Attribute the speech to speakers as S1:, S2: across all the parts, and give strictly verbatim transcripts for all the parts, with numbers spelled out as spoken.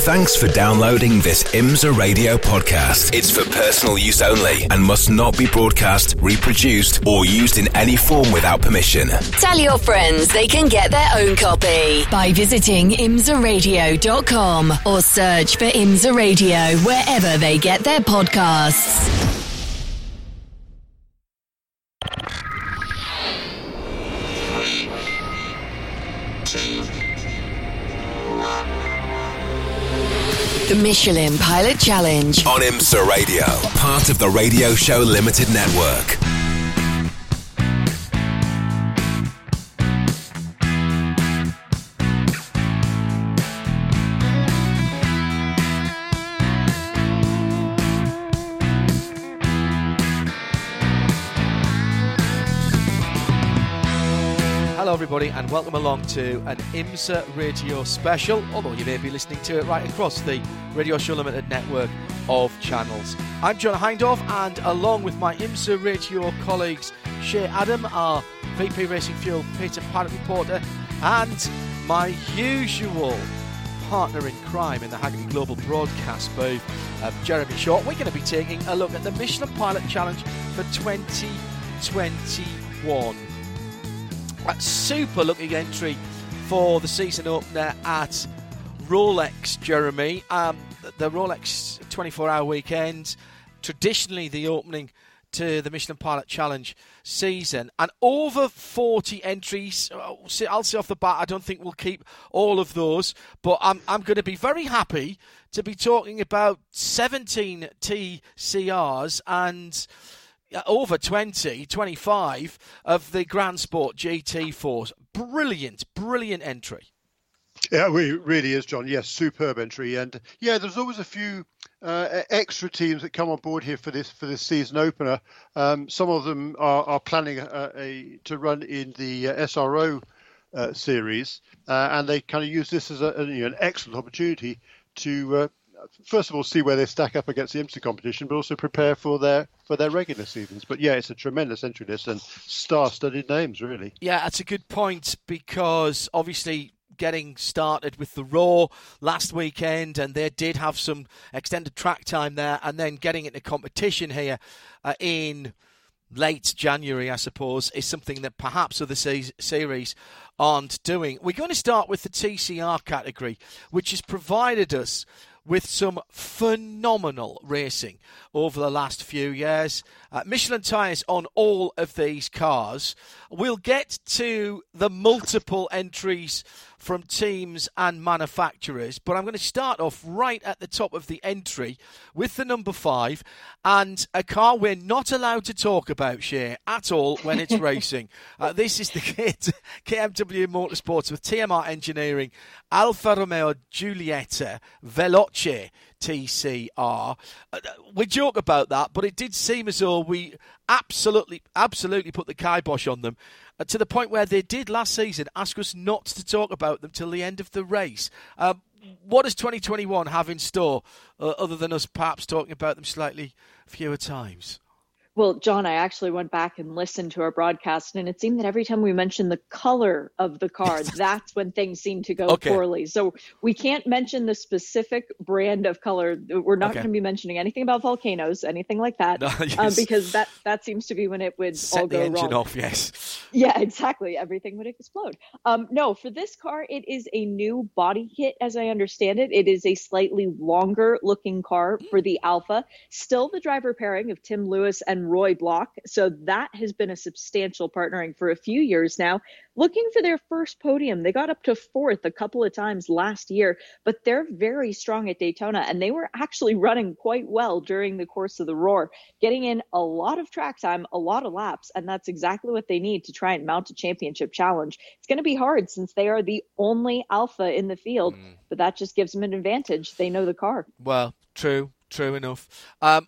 S1: Thanks for downloading this IMSA Radio podcast. It's for personal use only and must not be broadcast, reproduced, or used in any form without permission.
S2: Tell your friends they can get their own copy by visiting imsa radio dot com or search for IMSA Radio wherever they get their podcasts. The Michelin Pilot Challenge
S1: on IMSA Radio, part of the Radio Show Limited Network.
S3: Hello everybody and welcome along to an IMSA Radio special, although you may be listening to it right across the Radio Show Limited network of channels. I'm John Hindhaugh, and along with my IMSA Radio colleagues Shea Adam, our V P Racing Fuel pit and paddock reporter, and my usual partner in crime in the Hagerty Global broadcast booth, uh, Jeremy Shaw, we're going to be taking a look at the Michelin Pilot Challenge for twenty twenty-one. A super looking entry for the season opener at Rolex, Jeremy. Um, the Rolex twenty-four hour weekend, traditionally the opening to the Michelin Pilot Challenge season, and over forty entries. I'll say off the bat, I don't think we'll keep all of those, but I'm I'm going to be very happy to be talking about seventeen T C Rs and over twenty, twenty-five of the Grand Sport G T Force. Brilliant, brilliant entry.
S4: Yeah, it really is, John. Yes, superb entry. And yeah, there's always a few uh, extra teams that come on board here for this for this season opener. Um, some of them are, are planning a, a, to run in the uh, S R O uh, series, uh, and they kind of use this as a, a, you know, an excellent opportunity to uh, first of all, see where they stack up against the IMSA competition, but also prepare for their for their regular seasons. But yeah, it's a tremendous entry list and star-studded names, really.
S3: Yeah, that's a good point, because obviously getting started with the Raw last weekend, and they did have some extended track time there, and then getting into competition here uh, in late January, I suppose, is something that perhaps other se- series aren't doing. We're going to start with the T C R category, which has provided us with some phenomenal racing over the last few years. Uh, Michelin tyres on all of these cars. We'll get to the multiple entries from teams and manufacturers, but I'm going to start off right at the top of the entry with the number five, and a car we're not allowed to talk about, Shea, at all when it's racing. Uh, this is the K M W Motorsports with T M R Engineering Alfa Romeo Giulietta Veloce T C R. Uh, we joke about that, but it did seem as though we absolutely, absolutely put the kibosh on them, uh, to the point where they did last season ask us not to talk about them till the end of the race. Um, what does twenty twenty-one have in store, uh, other than us perhaps talking about them slightly fewer times?
S5: Well, John, I actually went back and listened to our broadcast, and it seemed that every time we mentioned the color of the car, that's when things seem to go okay. poorly. So we can't mention the specific brand of color. We're not okay. going to be mentioning anything about volcanoes, anything like that, no, yes. um, because that, that seems to be when it would
S3: Set
S5: all go
S3: the engine
S5: wrong.
S3: Off, yes.
S5: Yeah, exactly. Everything would explode. Um, no, for this car, it is a new body kit, as I understand it. It is a slightly longer looking car for the Alfa. Still the driver pairing of Tim Lewis and Roy Block. So that has been a substantial partnering for a few years now. Looking for their first podium. They got up to fourth a couple of times last year, but they're very strong at Daytona, and they were actually running quite well during the course of the Roar, getting in a lot of track time, a lot of laps, and that's exactly what they need to try and mount a championship challenge. It's going to be hard since they are the only Alfa in the field, mm. but that just gives them an advantage. They know the car.
S3: Well, true, true enough. Um,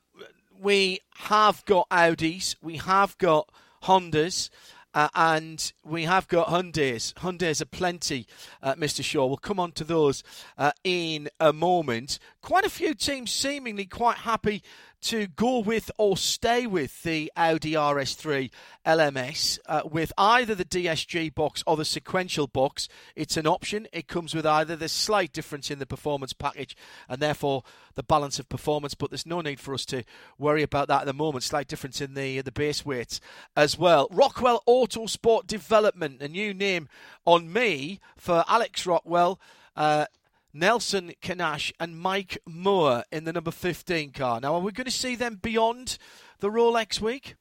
S3: we have got Audis, we have got Hondas, uh, and we have got Hyundais. Hyundais are plenty, uh, Mister Shaw. We'll come on to those uh, in a moment. Quite a few teams seemingly quite happy to go with or stay with the Audi R S three L M S uh, with either the D S G box or the sequential box. It's an option. It comes with either. There's slight difference in the performance package and therefore the balance of performance, but there's no need for us to worry about that at the moment. Slight difference in the the base weights as well. Rockwell Autosport Development, a new name on me for Alex Rockwell, uh, Nelson Kanash and Mike Moore in the number fifteen car. Now, are we going to see them beyond the Rolex week?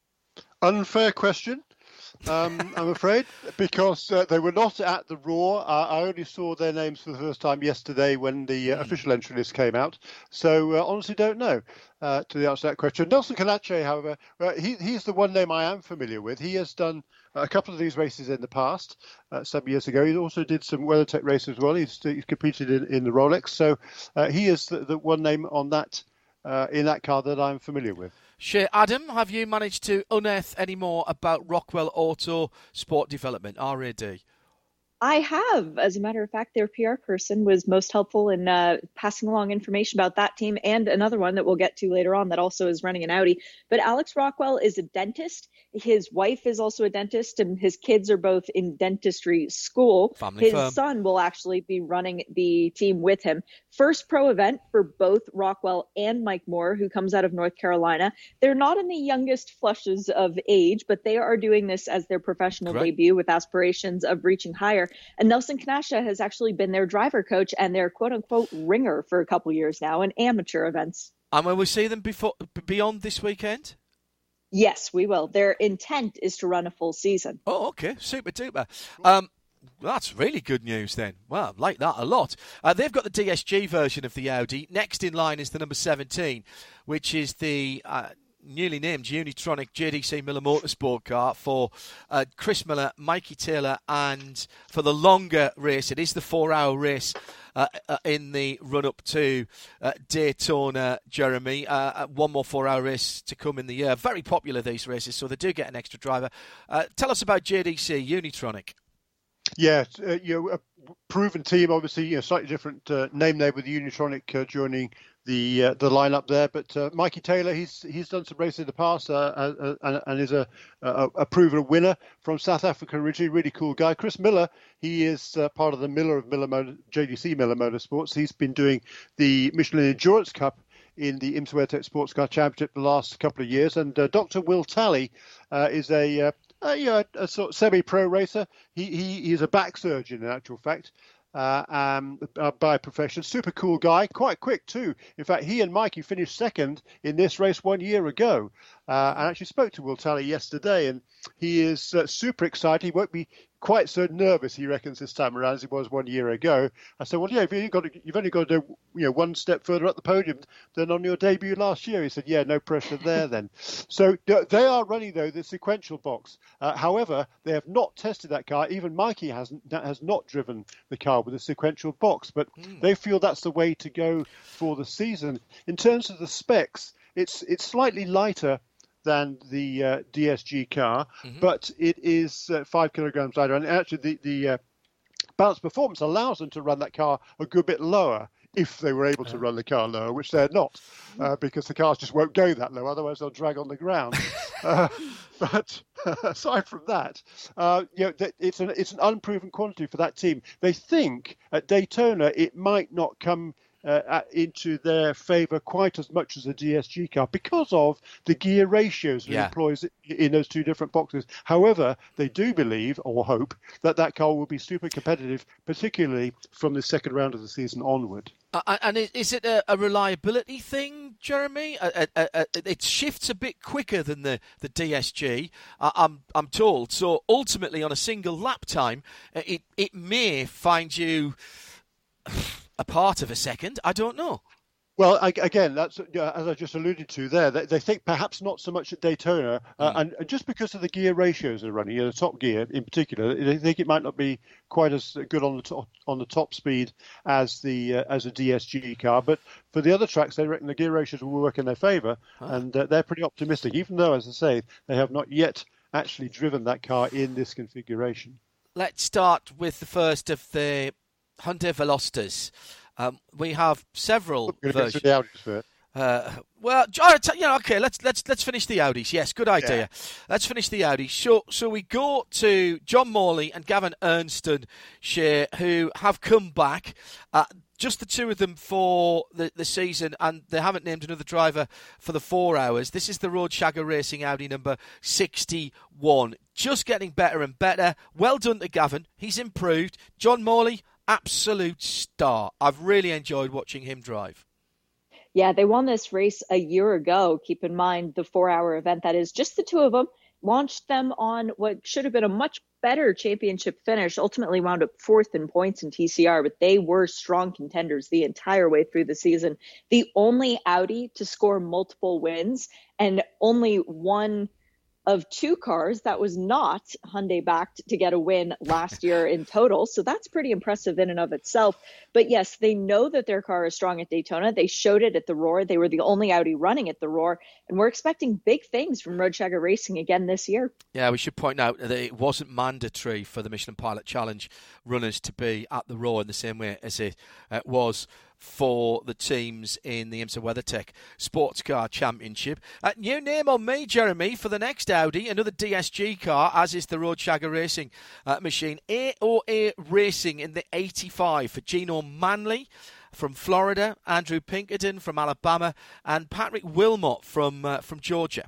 S4: Unfair question, um, I'm afraid, because uh, they were not at the Raw. Uh, I only saw their names for the first time yesterday when the uh, mm. official entry list came out. So uh, honestly don't know uh, to the answer to that question. Nelson Kanache, however, uh, he, he's the one name I am familiar with. He has done a couple of these races in the past, uh, some years ago. He also did some WeatherTech races as well. He's, he's competed in, in the Rolex. So uh, he is the, the one name on that uh, in that car that I'm familiar with.
S3: Sure. Adam, have you managed to unearth any more about Rockwell Auto Sport Development, R A D?
S5: I have. As a matter of fact, their P R person was most helpful in uh, passing along information about that team and another one that we'll get to later on that also is running an Audi. But Alex Rockwell is a dentist. His wife is also a dentist, and his kids are both in dentistry school.
S3: Family
S5: his
S3: firm.
S5: son will actually be running the team with him. First pro event for both Rockwell and Mike Moore, who comes out of North Carolina. They're not in the youngest flushes of age, but they are doing this as their professional
S3: Correct. debut
S5: with aspirations of reaching higher. And Nelson Kanasha has actually been their driver coach and their quote-unquote ringer for a couple years now in amateur events.
S3: And will we see them before beyond this weekend?
S5: Yes, we will. Their intent is to run a full season.
S3: Oh, okay. Super duper. Um, that's really good news then. Well, I like that a lot. Uh, they've got the D S G version of the Audi. Next in line is the number seventeen, which is the uh, newly named Unitronic J D C Miller Motorsport car for uh, Chris Miller, Mikey Taylor, and for the longer race, it is the four-hour race uh, uh, in the run-up to uh, Daytona, Jeremy. Uh, one more four-hour race to come in the year. Very popular, these races, so they do get an extra driver. Uh, tell us about J D C Unitronic.
S4: Yeah, uh, you know, a proven team, obviously, you know, slightly different uh, name there with Unitronic uh, joining the uh, the lineup there. But uh, Mikey Taylor, he's he's done some races in the past uh, uh, and, and is a, a a proven winner from South Africa originally. Really cool guy. Chris Miller, he is uh, part of the Miller of Miller Motor, J D C Miller Motorsports. He's been doing the Michelin Endurance Cup in the IMSA WeatherTech Sports Car Championship the last couple of years. And uh, Doctor Will Talley uh, is a uh, Uh, yeah, a sort of semi-pro racer. He he he's a back surgeon in actual fact, uh, um, uh, by profession. Super cool guy, quite quick too. In fact, he and Mikey finished second in this race one year ago. Uh, I actually spoke to Will Talley yesterday, and he is uh, super excited. He won't be quite so nervous, he reckons, this time around as he was one year ago. I said, well, yeah, you've only got to, you've only got to do, you know, one step further up the podium than on your debut last year. He said, yeah, no pressure there then. So they are running, though, the sequential box. Uh, however, they have not tested that car. Even Mikey hasn't has not driven the car with a sequential box, but mm. they feel that's the way to go for the season. In terms of the specs, it's it's slightly lighter than the uh, D S G car, mm-hmm. but it is uh, five kilograms lighter. And actually, the, the uh, balance performance allows them to run that car a good bit lower if they were able to run the car lower, which they're not, uh, because the cars just won't go that low. Otherwise, they'll drag on the ground. uh, but aside from that, uh, you know, it's an it's an unproven quantity for that team. They think at Daytona it might not come Uh, into their favour quite as much as a D S G car because of the gear ratios that
S3: yeah.
S4: it employs in those two different boxes. However, they do believe or hope that that car will be super competitive, particularly from the second round of the season onward.
S3: Uh, and is it a, a reliability thing, Jeremy? Uh, uh, uh, it shifts a bit quicker than the, the D S G, uh, I'm I'm told. So ultimately, on a single lap time, it it may find you a part of a second. I don't know.
S4: Well, I, again, that's uh, as I just alluded to there. They, they think perhaps not so much at Daytona, uh, mm. and, and just because of the gear ratios they're running, you know, the top gear in particular, they think it might not be quite as good on the top on the top speed as the uh, as a D S G car. But for the other tracks, they reckon the gear ratios will work in their favour, oh. and uh, they're pretty optimistic. Even though, as I say, they have not yet actually driven that car in this configuration.
S3: Let's start with the first of the Hyundai Velocitas. Um, we have several versions. Uh, well, you know, okay. Let's let's let's finish the Audis. Yes, good idea. Yeah. Let's finish the Audis. So so we go to John Morley and Gavin Ernstone, who have come back. Uh, just the two of them for the, the season, and they haven't named another driver for the four hours. This is the Road Shagger Racing Audi number sixty-one. Just getting better and better. Well done to Gavin. He's improved. John Morley, absolute star. I've really enjoyed watching him drive.
S5: Yeah, they won this race a year ago. Keep in mind the four-hour event, that is just the two of them. Launched them on what should have been a much better championship finish. Ultimately wound up fourth in points in T C R, but they were strong contenders the entire way through the season. The only Audi to score multiple wins, and only one of two cars that was not Hyundai backed to get a win last year in total. So that's pretty impressive in and of itself. But yes, they know that their car is strong at Daytona. They showed it at the Roar. They were the only Audi running at the Roar. And we're expecting big things from Road Shagger Racing again this year.
S3: Yeah, we should point out that it wasn't mandatory for the Michelin Pilot Challenge runners to be at the Roar in the same way as it uh, was for the teams in the IMSA WeatherTech Sports Car Championship. Uh, new name on me, Jeremy, for the next Audi, another D S G car, as is the Road Shagger Racing uh, machine. A O A Racing in the eighty-five for Gino Manley from Florida, Andrew Pinkerton from Alabama, and Patrick Wilmot from uh, from Georgia.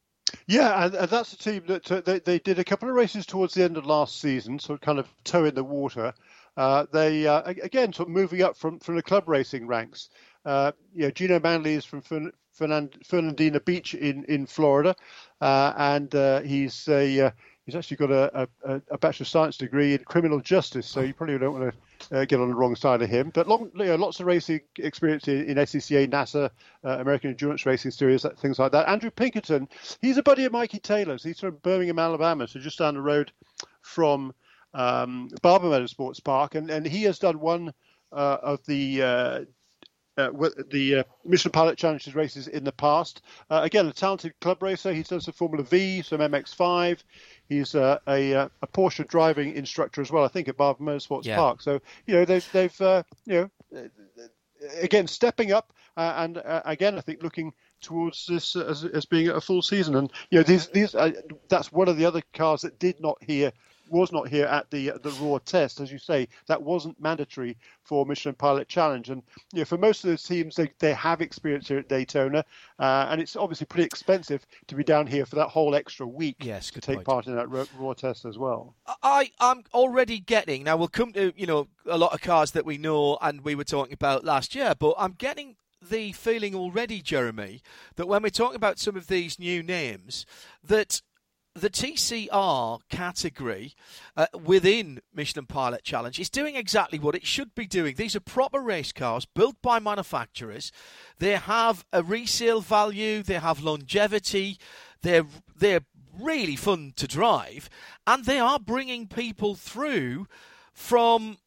S4: Yeah, and, and that's a team that uh, they, they did a couple of races towards the end of last season, so kind of toe in the water. Uh, they, uh, again, sort of moving up from, from the club racing ranks. Uh, you know, Gino Manley is from Fern, Fernand, Fernandina Beach in, in Florida, uh, and uh, he's a, uh, he's actually got a, a, a Bachelor of Science degree in criminal justice, so you probably don't want to uh, get on the wrong side of him. But long, you know, lots of racing experience in, in S C C A, NASA, uh, American Endurance Racing Series, things like that. Andrew Pinkerton, he's a buddy of Mikey Taylor's. He's from Birmingham, Alabama, so just down the road from Um, Barber Motorsports Park, and, and he has done one uh, of the uh, uh, the uh, Michelin Pilot Challenges races in the past. Uh, again, a talented club racer. He's done some Formula V, some M X five. He's uh, a a Porsche driving instructor as well, I think, at Barber Motorsports yeah. Park. So you know they've they've uh, you know again stepping up uh, and uh, again I think looking towards this as, as being a full season. And you know these these uh, that's one of the other cars that did not hear. was not here at the the Roar test. As you say, that wasn't mandatory for Michelin Pilot Challenge. And you know, for most of those teams, they, they have experience here at Daytona. Uh, and it's obviously pretty expensive to be down here for that whole extra week
S3: yes,
S4: to take
S3: point.
S4: part in that Roar test as well.
S3: I, I'm already getting, now we'll come to, you know, a lot of cars that we know and we were talking about last year, but I'm getting the feeling already, Jeremy, that when we're talking about some of these new names, that the T C R category uh, within Michelin Pilot Challenge is doing exactly what it should be doing. These are proper race cars built by manufacturers. They have a resale value. They have longevity. They're they're really fun to drive, and they are bringing people through from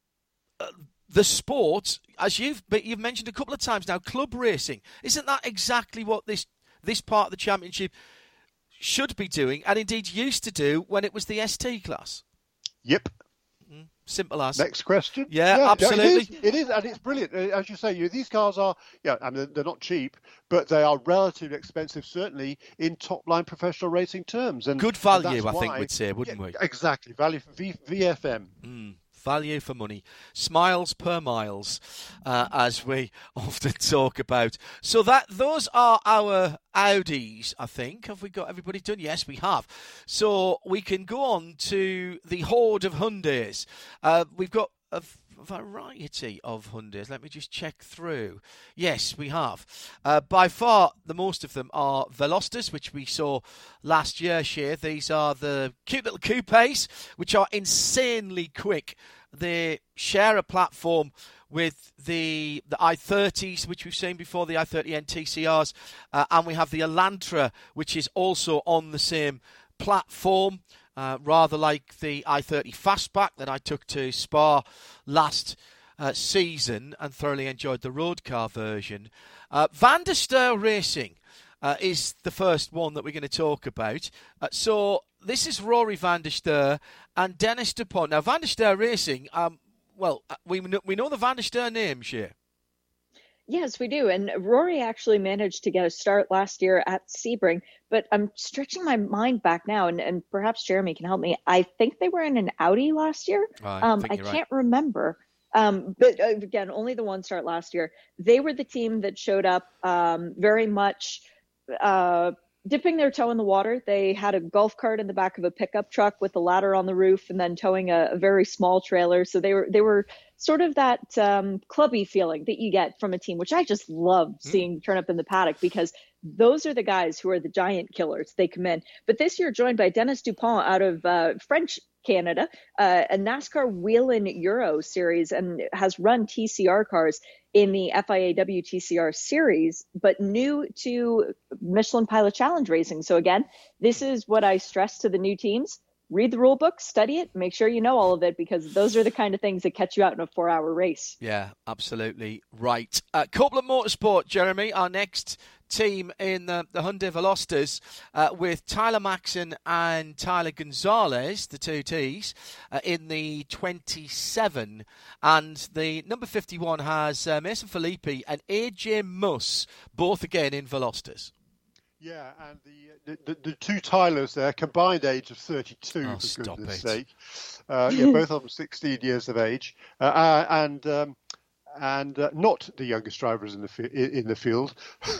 S3: uh, the sport, as you've you've mentioned a couple of times now, club racing. Isn't that exactly what this this part of the championship should be doing, and indeed used to do when it was the S T class?
S4: Yep.
S3: Mm, simple as.
S4: Next question.
S3: Yeah, yeah absolutely.
S4: It is, it is, and it's brilliant. As you say, you, these cars are, yeah, I mean, they're not cheap, but they are relatively expensive, certainly in top-line professional racing terms. And
S3: good value,
S4: and
S3: I
S4: why,
S3: think we'd say, wouldn't
S4: yeah,
S3: we?
S4: Exactly. Value for v, V F M.
S3: Mm. Value for money. Smiles per miles, uh, as we often talk about. So that those are our Audis, I think. Have we got everybody done? Yes, we have. So we can go on to the horde of Hyundais. Uh, we've got a variety of Hyundais. Let me just check through. Yes, we have. Uh, by far, the most of them are Velocitas, which we saw last year, Shea. These are the cute little coupes, which are insanely quick. They share a platform with the the i thirties, which we've seen before, the i thirty N T C Rs, uh, and we have the Elantra, which is also on the same platform. Uh, rather like the i thirty Fastback that I took to Spa last uh, season and thoroughly enjoyed the road car version. Uh, Van der Steur Racing uh, is the first one that we're going to talk about. Uh, so this is Rory Van der Steur and Dennis Dupont. Now, Van der Steur Racing, um, well, we know, we know the Van der Steur name, Shea.
S5: Yes, we do. And Rory actually managed to get a start last year at Sebring, but I'm stretching my mind back now, and, and perhaps Jeremy can help me. I think they were in an Audi last year.
S3: I,
S5: um, I can't right. remember. Um, but again, only the one start last year. They were the team that showed up um, very much uh, dipping their toe in the water. They had a golf cart in the back of a pickup truck with a ladder on the roof and then towing a, a very small trailer. So they were they were sort of that um, clubby feeling that you get from a team, which I just love seeing turn up in the paddock, because those are the guys who are the giant killers. They come in. But this year, joined by Dennis Dupont out of uh, French Canada, uh, a NASCAR Whelen Euro series, and has run T C R cars in the F I A W T C R series, but new to Michelin Pilot Challenge racing. So again, this is what I stress to the new teams. Read the rule book, study it, make sure you know all of it, because those are the kind of things that catch you out in a four-hour race.
S3: Yeah, absolutely right. Uh, Copeland Motorsport, Jeremy, our next team in the, the Hyundai Velosters, uh, with Tyler Maxson and Tyler Gonzalez, the two Ts, uh, in the twenty-seven. And the number fifty-one has uh, Mason Filippi and A J Muss, both again in Velosters.
S4: Yeah, and the, the the two Tylers there, combined age of thirty-two,
S3: oh,
S4: for goodness
S3: it.
S4: sake. Uh, yeah, both of them sixteen years of age, uh, uh, and um, and uh, not the youngest drivers in the fi- in the field.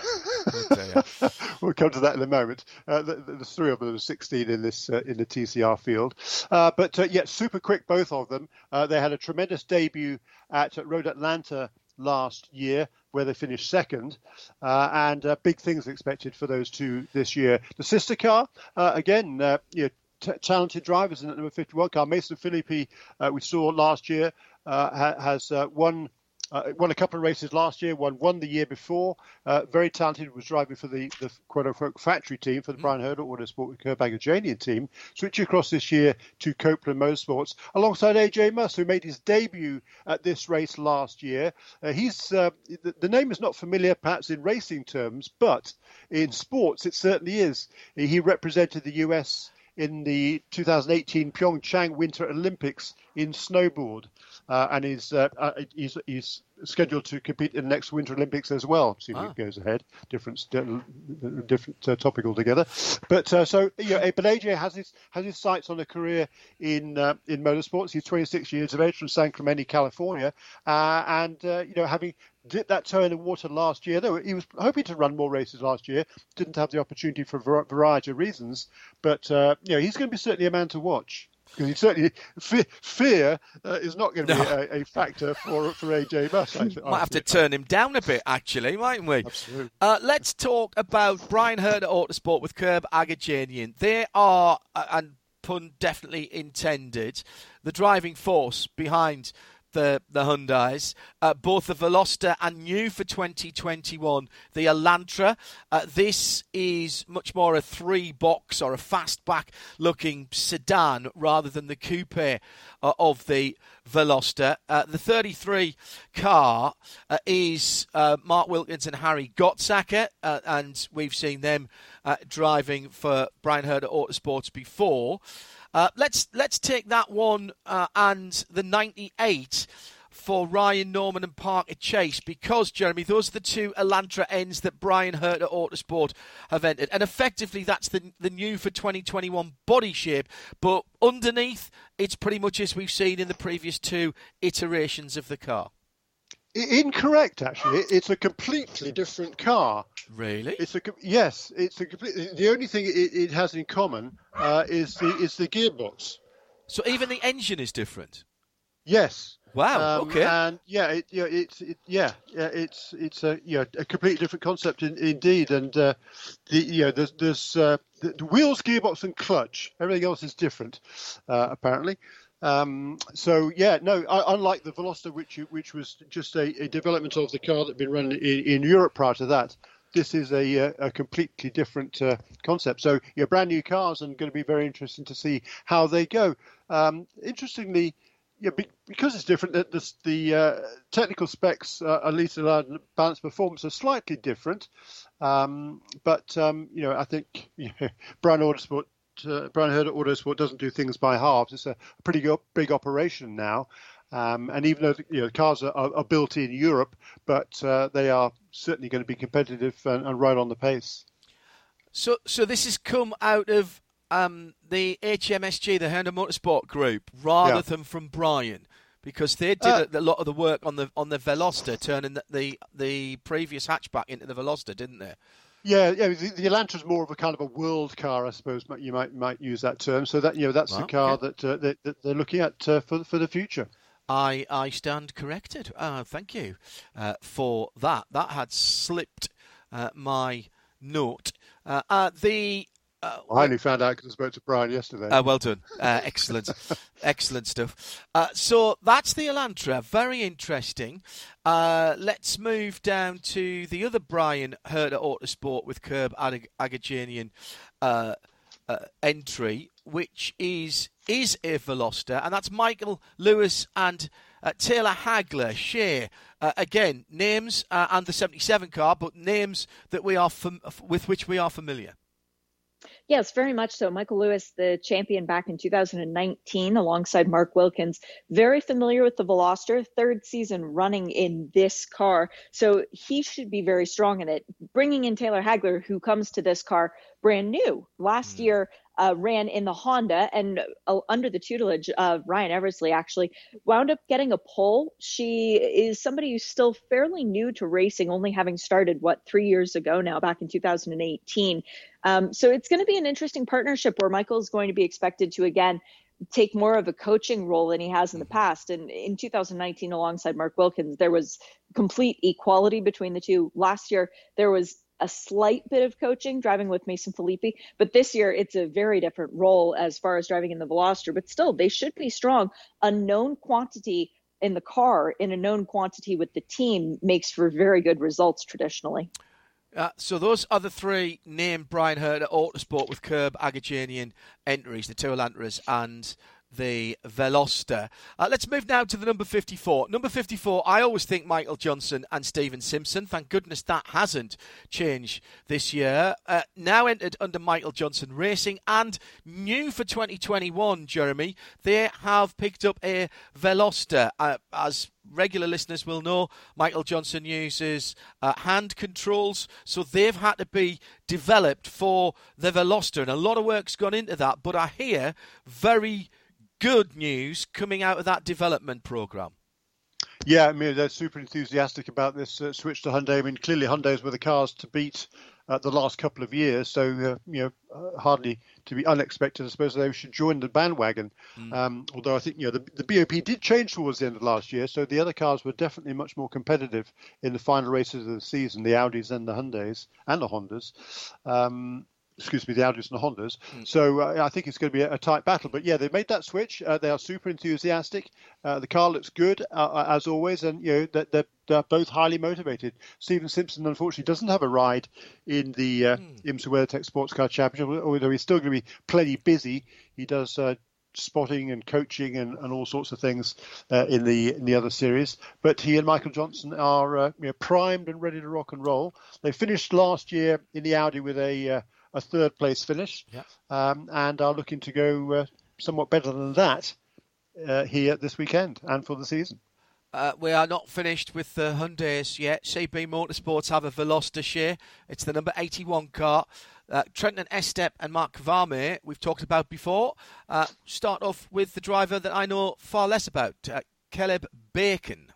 S4: We'll come to that in a moment. Uh, the, the, the three of them are sixteen in this uh, in the T C R field, uh, but uh, yeah, super quick, both of them. Uh, they had a tremendous debut at Road Atlanta last year, where they finished second, uh, and uh, big things expected for those two this year. The sister car, uh, again, uh, you know, t- talented drivers in that number fifty-one car. Mason Filippi, uh, we saw last year, uh, ha- has uh, won uh, won a couple of races last year, won one the year before. Uh, very talented, was driving for the, the quote-unquote factory team, for the mm. Brian Herder Autosport with Kerr Bagajanian team. Switching across this year to Copeland Motorsports, alongside A J Muss, who made his debut at this race last year. Uh, he's uh, the, the name is not familiar, perhaps, in racing terms, but in sports it certainly is. He represented the U S in the two thousand eighteen Pyeongchang Winter Olympics in snowboard, uh, and he's, uh, uh, he's he's scheduled to compete in the next Winter Olympics as well. See if ah. it goes ahead. Different different uh, topic altogether. But uh, so you know, but A J has his has his sights on a career in uh, in motorsports. He's twenty-six years of age, from San Clemente, California, uh, and uh, you know, having dipped that toe in the water last year, though he was hoping to run more races last year, didn't have the opportunity for a variety of reasons. But uh, you know, he's going to be certainly a man to watch. Because he certainly fear, fear uh, is not going to be no. a, a factor for for A J Muss. I th-
S3: Might have to turn him down a bit, actually, mightn't we?
S4: Absolutely.
S3: Uh, let's talk about Brian Herder Autosport with Kerr Bagajanian. They are, uh, and pun definitely intended, the driving force behind the the Hyundais, uh, both the Veloster and new for twenty twenty-one, the Elantra. Uh, this is much more a three-box or a fastback-looking sedan rather than the coupe uh, of the Veloster. Uh, the thirty-three car uh, is uh, Mark Wilkins and Harry Gottsacker, uh, and we've seen them uh, driving for Brian Herder Autosports before. Uh, let's let's take that one uh, and the ninety-eight for Ryan Norman and Parker Chase, because, Jeremy, those are the two Elantra ends that Brian Herder Autosport have entered. And effectively, that's the the new for twenty twenty-one body shape. But underneath, it's pretty much as we've seen in the previous two iterations of the car.
S4: Incorrect, actually. It's a completely different car.
S3: Really?
S4: It's a yes. It's a complete. The only thing it, it has in common uh, is the is the gearbox.
S3: So even the engine is different.
S4: Yes.
S3: Wow.
S4: Um,
S3: okay.
S4: And yeah, it, you know, it's it, yeah, yeah, it's it's a you know, a completely different concept in, indeed. And uh, the you know there's there's uh, the, the wheels, gearbox, and clutch. Everything else is different, uh, apparently. Um, so yeah, no, unlike the Veloster, which which was just a, a development of the car that had been run in, in Europe prior to that, this is a a completely different uh, concept. So yeah, brand new cars, and going to be very interesting to see how they go. Um, interestingly, yeah, because it's different, the the, the uh, technical specs, uh, at least allowed balance performance, are slightly different. Um, but um, you know, I think you know, Brian Autosport. Uh, Brian Herder Autosport doesn't do things by halves. It's a pretty go- big operation now. Um, and even though you know, the cars are, are built in Europe, but uh, they are certainly going to be competitive and, and right on the pace.
S3: So, so this has come out of um, the H M S G, the Honda Motorsport Group, rather yeah. than from Brian, because they did uh, a, a lot of the work on the on the Veloster, turning the, the the previous hatchback into the Veloster, didn't they?
S4: Yeah, yeah. The, the Elantra is more of a kind of a world car, I suppose. You might might use that term. So that you know that's well, the car okay. that, uh, that that they're looking at uh, for for the future.
S3: I I stand corrected. Uh, thank you uh, for that. That had slipped uh, my note. Uh, uh, the uh,
S4: I only found out because I spoke to Brian yesterday.
S3: Uh, well done. Uh, excellent. Excellent stuff. Uh, so that's the Elantra. Very interesting. Uh, let's move down to the other Brian Herta Autosport with Curb Ag- Agajanian uh, uh, entry, which is is a Veloster, and that's Michael Lewis and uh, Taylor Hagler share. Uh, again, names uh, and the seventy-seven car, but names that we are fam- with which we are familiar.
S5: Yes, very much so. Michael Lewis, the champion back in two thousand nineteen, alongside Mark Wilkins, very familiar with the Veloster, third season running in this car. So he should be very strong in it. Bringing in Taylor Hagler, who comes to this car brand new. Last mm. year, uh, ran in the Honda and uh, under the tutelage of Ryan Eversley, actually wound up getting a pole. She is somebody who's still fairly new to racing, only having started, what, three years ago now, back in two thousand eighteen. Um, so it's going to be an interesting partnership where Michael is going to be expected to, again, take more of a coaching role than he has in the past. And in two thousand nineteen, alongside Mark Wilkins, there was complete equality between the two. Last year, there was a slight bit of coaching, driving with Mason Filippi, but this year it's a very different role as far as driving in the Veloster. But still, they should be strong. A known quantity in the car in a known quantity with the team makes for very good results traditionally.
S3: Uh, so those are the three named Brian Herta Autosport with Curb Agajanian entries, the two Elantras and the Veloster. Uh, let's move now to the number fifty-four. Number fifty-four, I always think Michael Johnson and Stephen Simpson. Thank goodness that hasn't changed this year. Uh, now entered under Michael Johnson Racing and new for twenty twenty-one, Jeremy. They have picked up a Veloster. Uh, as regular listeners will know, Michael Johnson uses uh, hand controls, so they've had to be developed for the Veloster, and a lot of work's gone into that, but I hear very good news coming out of that development program.
S4: Yeah, I mean, they're super enthusiastic about this uh, switch to Hyundai. I mean, clearly Hyundais were the cars to beat uh, the last couple of years, so, uh, you know, uh, hardly to be unexpected. I suppose they should join the bandwagon. Mm. Um, although I think, you know, the, the B O P did change towards the end of last year, so the other cars were definitely much more competitive in the final races of the season, the Audis and the Hyundais and the Hondas. Um Excuse me, the Audis and the Hondas. Mm. So uh, I think it's going to be a, a tight battle. But yeah, they made that switch. Uh, they are super enthusiastic. Uh, the car looks good, uh, as always, and you know that they're, they're both highly motivated. Stephen Simpson, unfortunately, doesn't have a ride in the uh, mm. IMSA WeatherTech Sports Car Championship, although he's still going to be plenty busy. He does uh, spotting and coaching and, and all sorts of things uh, in the in the other series. But he and Michael Johnson are uh, you know, primed and ready to rock and roll. They finished last year in the Audi with a uh, a third place finish, yeah. um, and are looking to go uh, somewhat better than that uh, here this weekend and for the season.
S3: Uh, we are not finished with the Hyundais yet. C B Motorsports have a Veloster share. It's the number eighty-one car. Uh, Trenton Estep and Mark Varmey, we've talked about before. Uh, start off with the driver that I know far less about, uh, Caleb Bacon.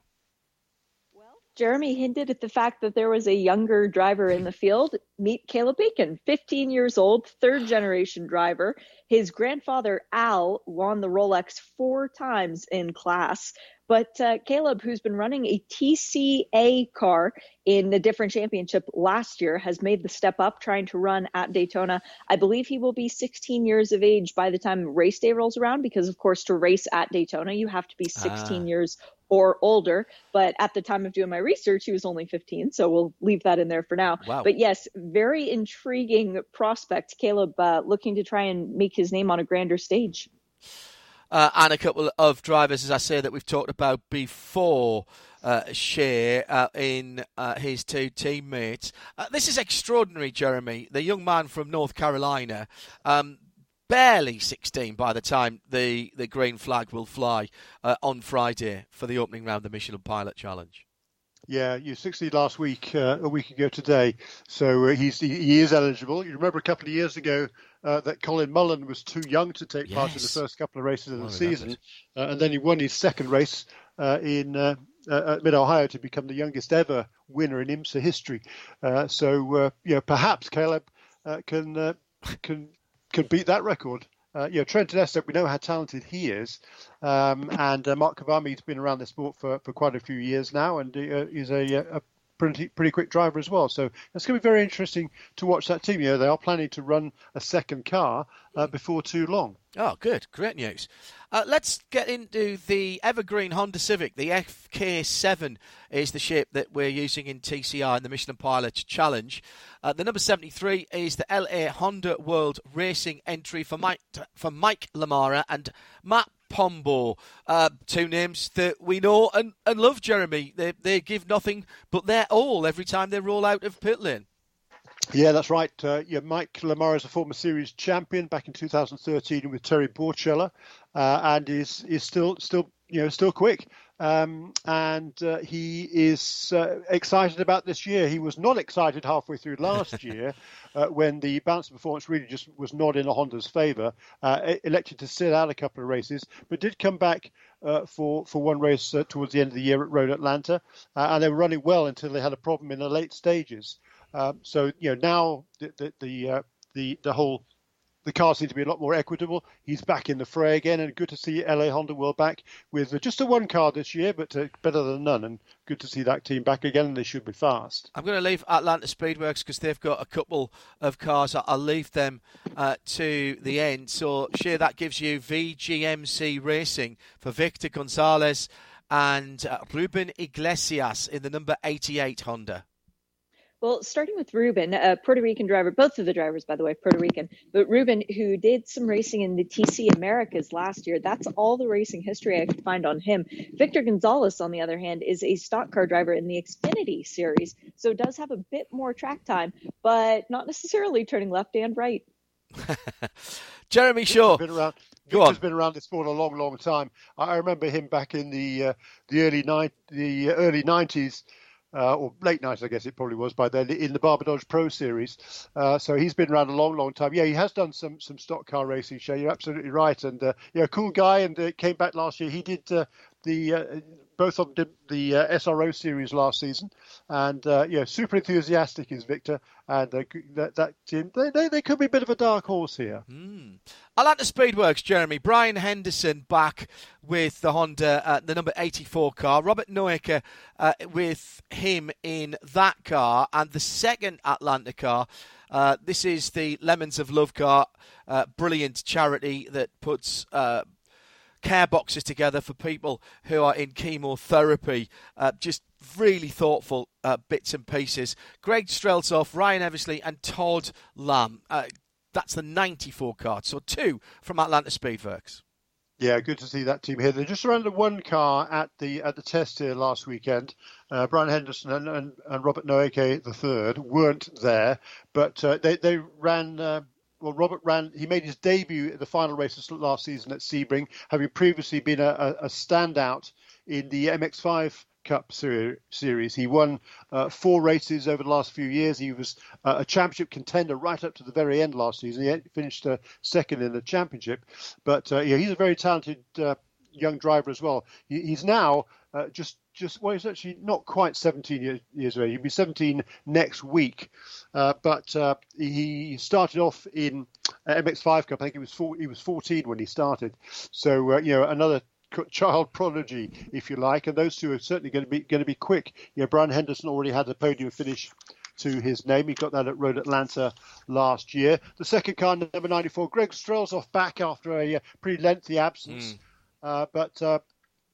S5: Jeremy hinted at the fact that there was a younger driver in the field. Meet Caleb Bacon, fifteen years old, third generation driver. His grandfather, Al, won the Rolex four times in class. But uh, Caleb, who's been running a T C A car in a different championship last year, has made the step up trying to run at Daytona. I believe he will be sixteen years of age by the time race day rolls around, because, of course, to race at Daytona, you have to be sixteen ah. years or older. But at the time of doing my research, he was only fifteen, so we'll leave that in there for now.
S3: Wow.
S5: But yes, very intriguing prospect, Caleb, uh, looking to try and make his name on a grander stage.
S3: Uh, and a couple of drivers, as I say, that we've talked about before, uh, Shea uh, in uh, his two teammates. Uh, this is extraordinary, Jeremy, the young man from North Carolina. Um, barely sixteen by the time the, the green flag will fly uh, on Friday for the opening round of the Michelin Pilot Challenge.
S4: Yeah, you sixteen last week, uh, a week ago today. So uh, he's he, he is eligible. You remember a couple of years ago uh, that Colin Mullen was too young to take yes. part in the first couple of races of the season, uh, and then he won his second race uh, in uh, uh, at Mid-Ohio to become the youngest ever winner in IMSA history. Uh, so uh, you know, perhaps Caleb uh, can uh, can can beat that record. Uh, you know, Trenton Estep, we know how talented he is, um, and uh, Mark Kavami's been around the sport for, for quite a few years now, and uh, is a, a pretty pretty quick driver as well. So it's going to be very interesting to watch that team. You know, they are planning to run a second car uh, before too long.
S3: Oh, good. Great news. Uh, let's get into the evergreen Honda Civic. The F K seven is the shape that we're using in T C R in the Michelin Pilot Challenge. Uh, the number seventy-three is the L A Honda World Racing entry for Mike, for Mike Lamara and Matt Pombo. Uh, two names that we know and, and love, Jeremy. They, they give nothing but their all every time they roll out of pit lane.
S4: Yeah, that's right. Uh, yeah, Mike Lamara is a former series champion back in two thousand thirteen with Terry Borchella, uh, and is is still still you know still quick. Um, and uh, he is uh, excited about this year. He was not excited halfway through last year uh, when the balance of performance really just was not in a Honda's favour. Uh, elected to sit out a couple of races, but did come back uh, for for one race uh, towards the end of the year at Road Atlanta, uh, and they were running well until they had a problem in the late stages. Um, so you know now the the the, uh, the the whole the car seems to be a lot more equitable. He's back in the fray again, and good to see L A Honda World back with just a one car this year, but uh, better than none. And good to see that team back again, and they should be fast.
S3: I'm going to leave Atlanta Speedworks because they've got a couple of cars. I'll leave them uh, to the end. So, Shea, that gives you V G M C Racing for Victor Gonzalez and uh, Ruben Iglesias in the number eighty-eight Honda.
S5: Well, starting with Ruben, a Puerto Rican driver, both of the drivers, by the way, Puerto Rican, but Ruben, who did some racing in the T C Americas last year. That's all the racing history I could find on him. Victor Gonzalez, on the other hand, is a stock car driver in the Xfinity series, so does have a bit more track time, but not necessarily turning left and right.
S3: Jeremy Shaw.
S4: Been around.
S3: Go
S4: Victor's
S3: on.
S4: been around the sport a long, long time. I remember him back in the uh, the early ni- the early nineties. Uh, or late nineties, I guess it probably was by then, in the Barbadodge Pro Series. Uh, so he's been around a long, long time. Yeah, he has done some some stock car racing, Shay. You're absolutely right. And, uh, yeah, cool guy, and uh, came back last year. He did uh, the uh, both of them did the uh, S R O Series last season. And, uh, yeah, super enthusiastic is Victor. And uh, that, that team, they, they, they could be a bit of a dark horse here.
S3: Mm. Atlanta Speedworks, Jeremy. Brian Henderson back with the Honda, uh, the number eighty-four car. Robert Noecker uh, with him in that car. And the second Atlanta car, uh, this is the Lemons of Love car. Uh, brilliant charity that puts uh, care boxes together for people who are in chemotherapy. Uh, just really thoughtful uh, bits and pieces. Greg Strelzoff, Ryan Eversley and Todd Lamb. Uh, That's the ninety-four card. So two from Atlanta Speedworks.
S4: Yeah, good to see that team here. They just ran the one car at the at the test here last weekend. Uh, Brian Henderson and, and, and Robert Noeke, the third, weren't there, but uh, they they ran. Uh, well, Robert ran. He made his debut at the final races last season at Sebring, having previously been a, a, a standout in the M X five Cup ser- series. He won uh, four races over the last few years. He was uh, a championship contender right up to the very end last season. He finished uh, second in the championship. But uh, yeah, he's a very talented uh, young driver as well. He, he's now uh, just just well, he's actually not quite seventeen years, years of age. He'll be seventeen next week. Uh, but uh, he started off in uh, M X five Cup. I think he was four, he was fourteen when he started. So uh, you know, another child prodigy, if you like, and those two are certainly going to be going to be quick. You know, Brian Henderson already had a podium finish to his name. He got that at Road Atlanta last year. The second car, number ninety-four, Greg Strelzoff, back after a uh, pretty lengthy absence, mm. uh, but uh,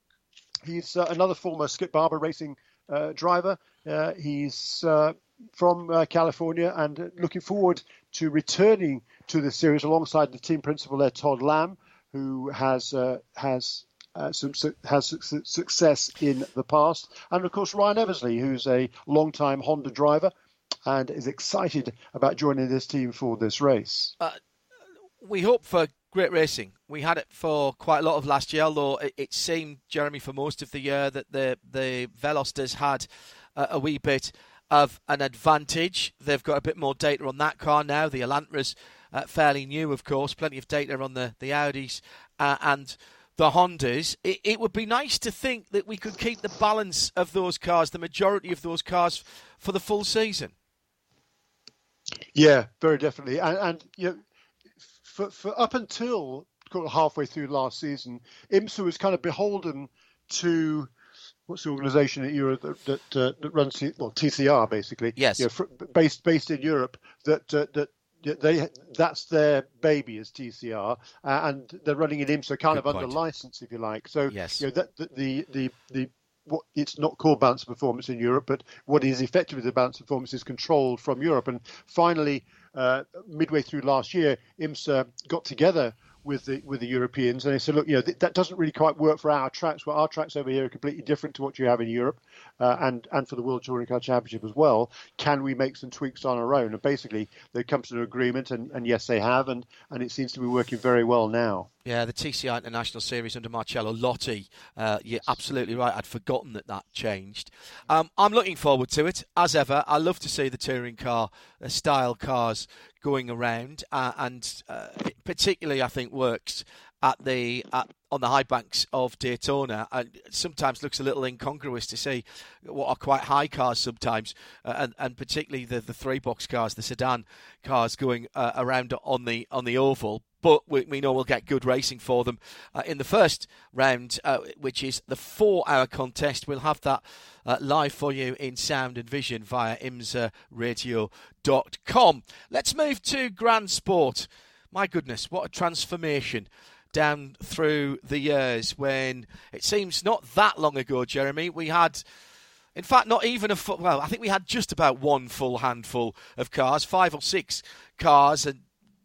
S4: he's uh, another former Skip Barber Racing uh, driver. Uh, he's uh, from uh, California and looking forward to returning to the series alongside the team principal there, Todd Lamb, who has uh, has Uh, some su- has su- success in the past. And, of course, Ryan Eversley, who's a long-time Honda driver and is excited about joining this team for this race.
S3: Uh, we hope for great racing. We had it for quite a lot of last year, although it, it seemed, Jeremy, for most of the year that the, the Velosters had uh, a wee bit of an advantage. They've got a bit more data on that car now. The Elantra's uh, fairly new, of course. Plenty of data on the, the Audis uh, and the Hondas. It, it would be nice to think that we could keep the balance of those cars, the majority of those cars, for the full season.
S4: Yeah, very definitely. And, and you know, for, for up until halfway through last season, IMSA was kind of beholden to what's the organisation in Europe that that, uh, that runs well T C R basically.
S3: Yes,
S4: you know, for, based based in Europe. That uh, that they that's their baby is T C R, uh, and they're running in IMSA kind
S3: Good
S4: of
S3: point.
S4: under license, if you like. So
S3: yes,
S4: you know, that, that the the the what it's not called balance performance in Europe, but what is effectively the balance performance is controlled from Europe. And finally, uh, midway through last year, IMSA got together with the with the Europeans, and they said, look, you know, th- that doesn't really quite work for our tracks. Well, our tracks over here are completely different to what you have in Europe, uh, and and for the World Touring Car Championship as well. Can we make some tweaks on our own? And basically, they come to an agreement, and, and yes, they have, and and it seems to be working very well now.
S3: Yeah, the T C R International Series under Marcello Lotti. Uh, you're absolutely right. I'd forgotten that that changed. Um, I'm looking forward to it, as ever. I love to see the touring car uh, style cars going around, uh, and uh, it particularly, I think, works at the at, on the high banks of Daytona. And sometimes looks a little incongruous to see what are quite high cars sometimes, uh, and, and particularly the, the three box cars, the sedan cars going uh, around on the on the oval. But we, we know we'll get good racing for them uh, in the first round, uh, which is the four-hour contest. We'll have that uh, live for you in sound and vision via imsa radio dot com. Let's move to Grand Sport. My goodness, what a transformation down through the years, when it seems not that long ago, Jeremy, we had... In fact, not even a full... Well, I think we had just about one full handful of cars, five or six cars, and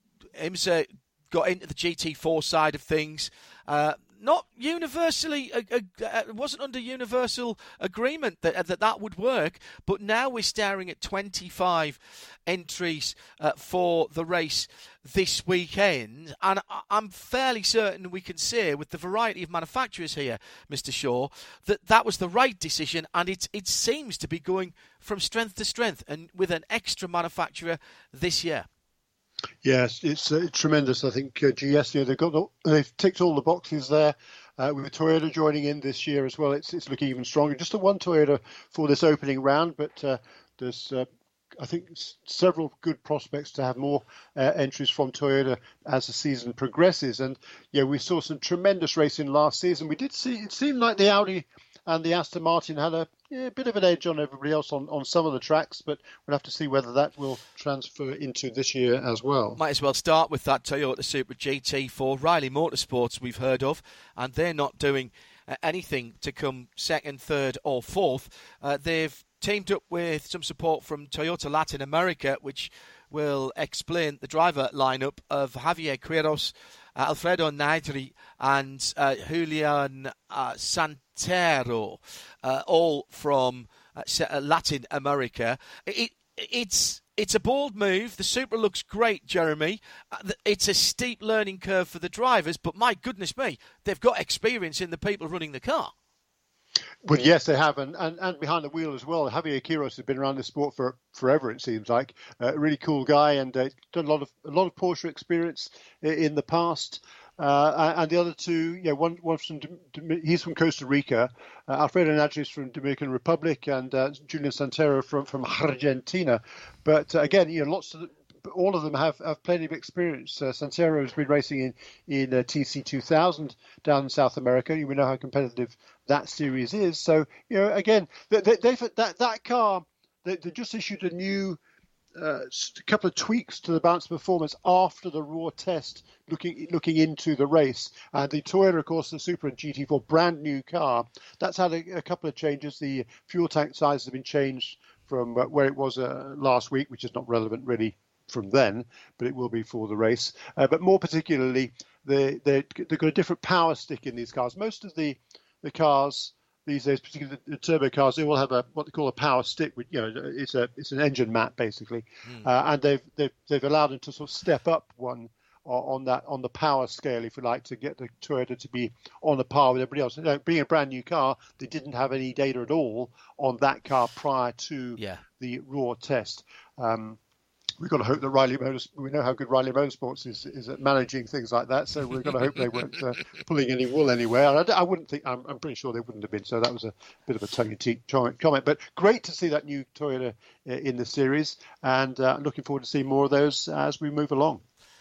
S3: IMSA got into the G T four side of things. Uh, not universally, uh, uh, it wasn't under universal agreement that, uh, that that would work, but now we're staring at twenty-five entries uh, for the race this weekend, and I- I'm fairly certain we can say, with the variety of manufacturers here, Mister Shaw, that that was the right decision, and it, it seems to be going from strength to strength, and with an extra manufacturer this year.
S4: Yes, it's uh, tremendous. I think uh, G S, you know, they've got the, they've ticked all the boxes there. Uh, with Toyota joining in this year as well, it's it's looking even stronger. Just the one Toyota for this opening round, but uh, there's uh, I think s- several good prospects to have more uh, entries from Toyota as the season progresses. And yeah, we saw some tremendous racing last season. We did see it seemed like the Audi and the Aston Martin had a, yeah, a bit of an edge on everybody else on, on some of the tracks, but we'll have to see whether that will transfer into this year as well.
S3: Might as well start with that Toyota Supra G T for Riley Motorsports we've heard of, and they're not doing uh, anything to come second, third or fourth. Uh, they've teamed up with some support from Toyota Latin America, which will explain the driver lineup of Javier Quiros, uh, Alfredo Naidri and uh, Julian uh, Santero, uh, all from uh, Latin America. It, it's it's a bold move. The Supra looks great, Jeremy. It's a steep learning curve for the drivers, but my goodness me, they've got experience in the people running the car.
S4: Well, yes, they have, and, and, and behind the wheel as well. Javier Quiros has been around the sport for forever, it seems like. Uh, a really cool guy, and uh, done a lot of a lot of Porsche experience in the past. Uh, and the other two, yeah, one one from he's from Costa Rica, uh, Alfredo Naidri is from Dominican Republic, and uh, Julian Santero from from Argentina. But uh, again, you know, lots of the, all of them have, have plenty of experience. Uh, Santero has been racing in in uh, T C two thousand down in South America. You know how competitive that series is. So, you know, again, they, they, they've that that car, they, they just issued a new uh, a couple of tweaks to the balance performance after the raw test, looking looking into the race. And the Toyota, of course, the Supra G T four, brand new car, that's had a, a couple of changes. The fuel tank size has been changed from uh, where it was uh, last week, which is not relevant really from then, but it will be for the race. Uh, but more particularly, they, they, they've got a different power stick in these cars. Most of the, the cars these days, particularly the, the turbo cars, they will have a what they call a power stick. Which, you know, it's a it's an engine mat basically, mm. uh, and they've they've they've allowed them to sort of step up one on that on the power scale, if you like, to get the Toyota to be on the par with everybody else. You know, being a brand new car, they didn't have any data at all on that car prior to
S3: yeah.
S4: the raw test. Um, We've got to hope that Riley Motors, we know how good Riley Motorsports is, is at managing things like that. So we've got to hope they weren't uh, pulling any wool anywhere. And I, I wouldn't think, I'm, I'm pretty sure they wouldn't have been. So that was a bit of a tongue-in-cheek comment. But great to see that new Toyota in the series. And uh, looking forward to seeing more of those as we move along.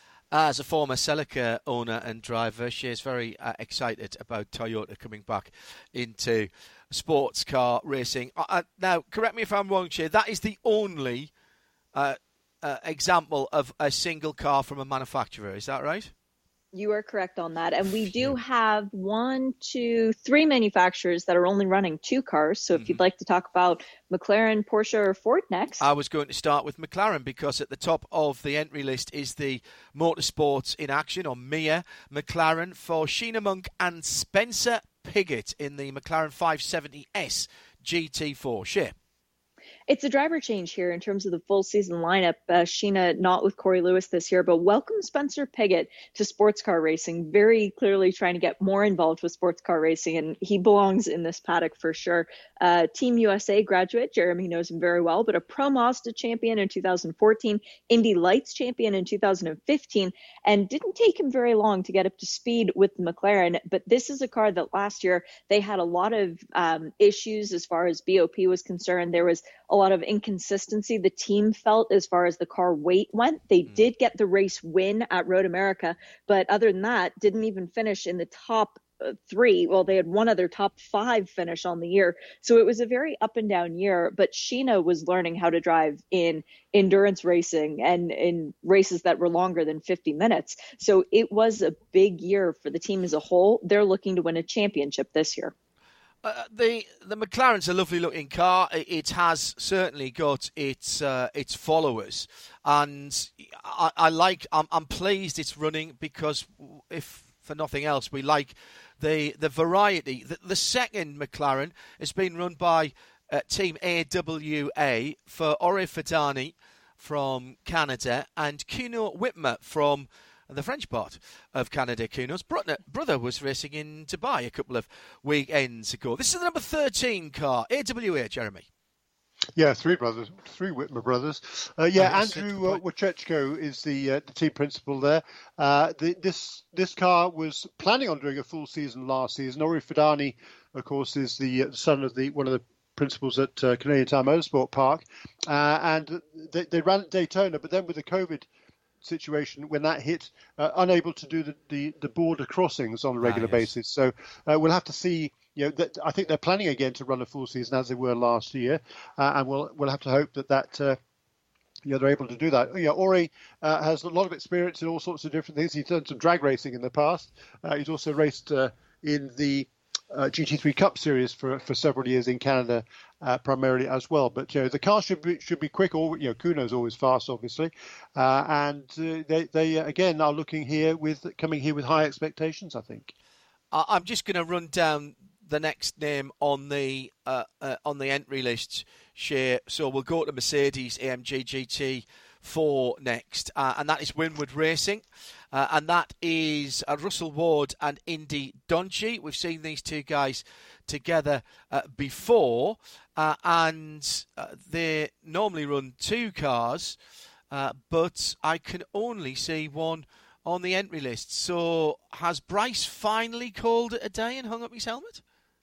S3: As a former Celica owner and driver, she is very uh, excited about Toyota coming back into sports car racing. Uh, now, correct me if I'm wrong, Shea, that is the only Uh, Uh, example of a single car from a manufacturer. Is that right?
S5: You are correct on that. And we do have one, two, three manufacturers that are only running two cars. So if mm-hmm. you'd like to talk about McLaren, Porsche, or Ford next.
S3: I was going to start with McLaren because at the top of the entry list is the Motorsports in Action, or M I A McLaren, for Sheena Monk and Spencer Pigot in the McLaren five seventy S G T four. Shea.
S5: It's a driver change here in terms of the full season lineup. Uh, Sheena not with Corey Lewis this year, but welcome Spencer Pigot to sports car racing. Very clearly trying to get more involved with sports car racing, and he belongs in this paddock for sure. Uh, Team U S A graduate, Jeremy knows him very well, but a Pro Mazda champion in two thousand fourteen, Indy Lights champion in two thousand fifteen, and didn't take him very long to get up to speed with McLaren. But this is a car that last year they had a lot of um, issues as far as B O P was concerned. There was a lot of inconsistency the team felt as far as the car weight went. They mm. did get the race win at Road America, but other than that, didn't even finish in the top three. Well, they had one other top five finish on the year. So it was a very up and down year, but Sheena was learning how to drive in endurance racing and in races that were longer than fifty minutes. So it was a big year for the team as a whole. They're looking to win a championship this year.
S3: Uh, the the McLaren's a lovely looking car. It has certainly got its uh, its followers, and I, I like. I'm, I'm pleased it's running because, if for nothing else, we like the the variety. The, the second McLaren has been run by uh, Team A W A for Ore Fadani from Canada and Kuno Whitmer from the French part of Canada. Kuno's brother, brother was racing in Dubai a couple of weekends ago. This is the number thirteen car, A W A, Jeremy.
S4: Yeah, three brothers, three Whitmer brothers. Uh, yeah, Andrew uh, Wachechko is the, uh, the team principal there. Uh, the, this this car was planning on doing a full season last season. Ori Fadani, of course, is the uh, son of the one of the principals at uh, Canadian Tire Motorsport Park, uh, and they, they ran at Daytona, but then with the COVID situation, when that hit, uh, unable to do the, the, the border crossings on a regular ah, yes. basis. So uh, we'll have to see. You know, that, I think they're planning again to run a full season as they were last year, uh, and we'll we'll have to hope that that uh, yeah they're able to do that. Yeah, Ori uh, has a lot of experience in all sorts of different things. He's done some drag racing in the past. Uh, he's also raced uh, in the uh, G T three Cup Series for for several years in Canada, uh, primarily as well. But you know, the car should be should be quick. Or you know, Kuno's always fast, obviously, uh, and uh, they they uh, again are looking here with coming here with high expectations, I think.
S3: I'm just going to run down the next name on the uh, uh, on the entry list, Shea. So we'll go to Mercedes A M G G T four next, uh, and that is Winward Racing, uh, and that is uh, Russell Ward and Indy Donchi. We've seen these two guys together uh, before, uh, and uh, they normally run two cars, uh, but I can only see one on the entry list. So has Bryce finally called it a day and hung up his helmet?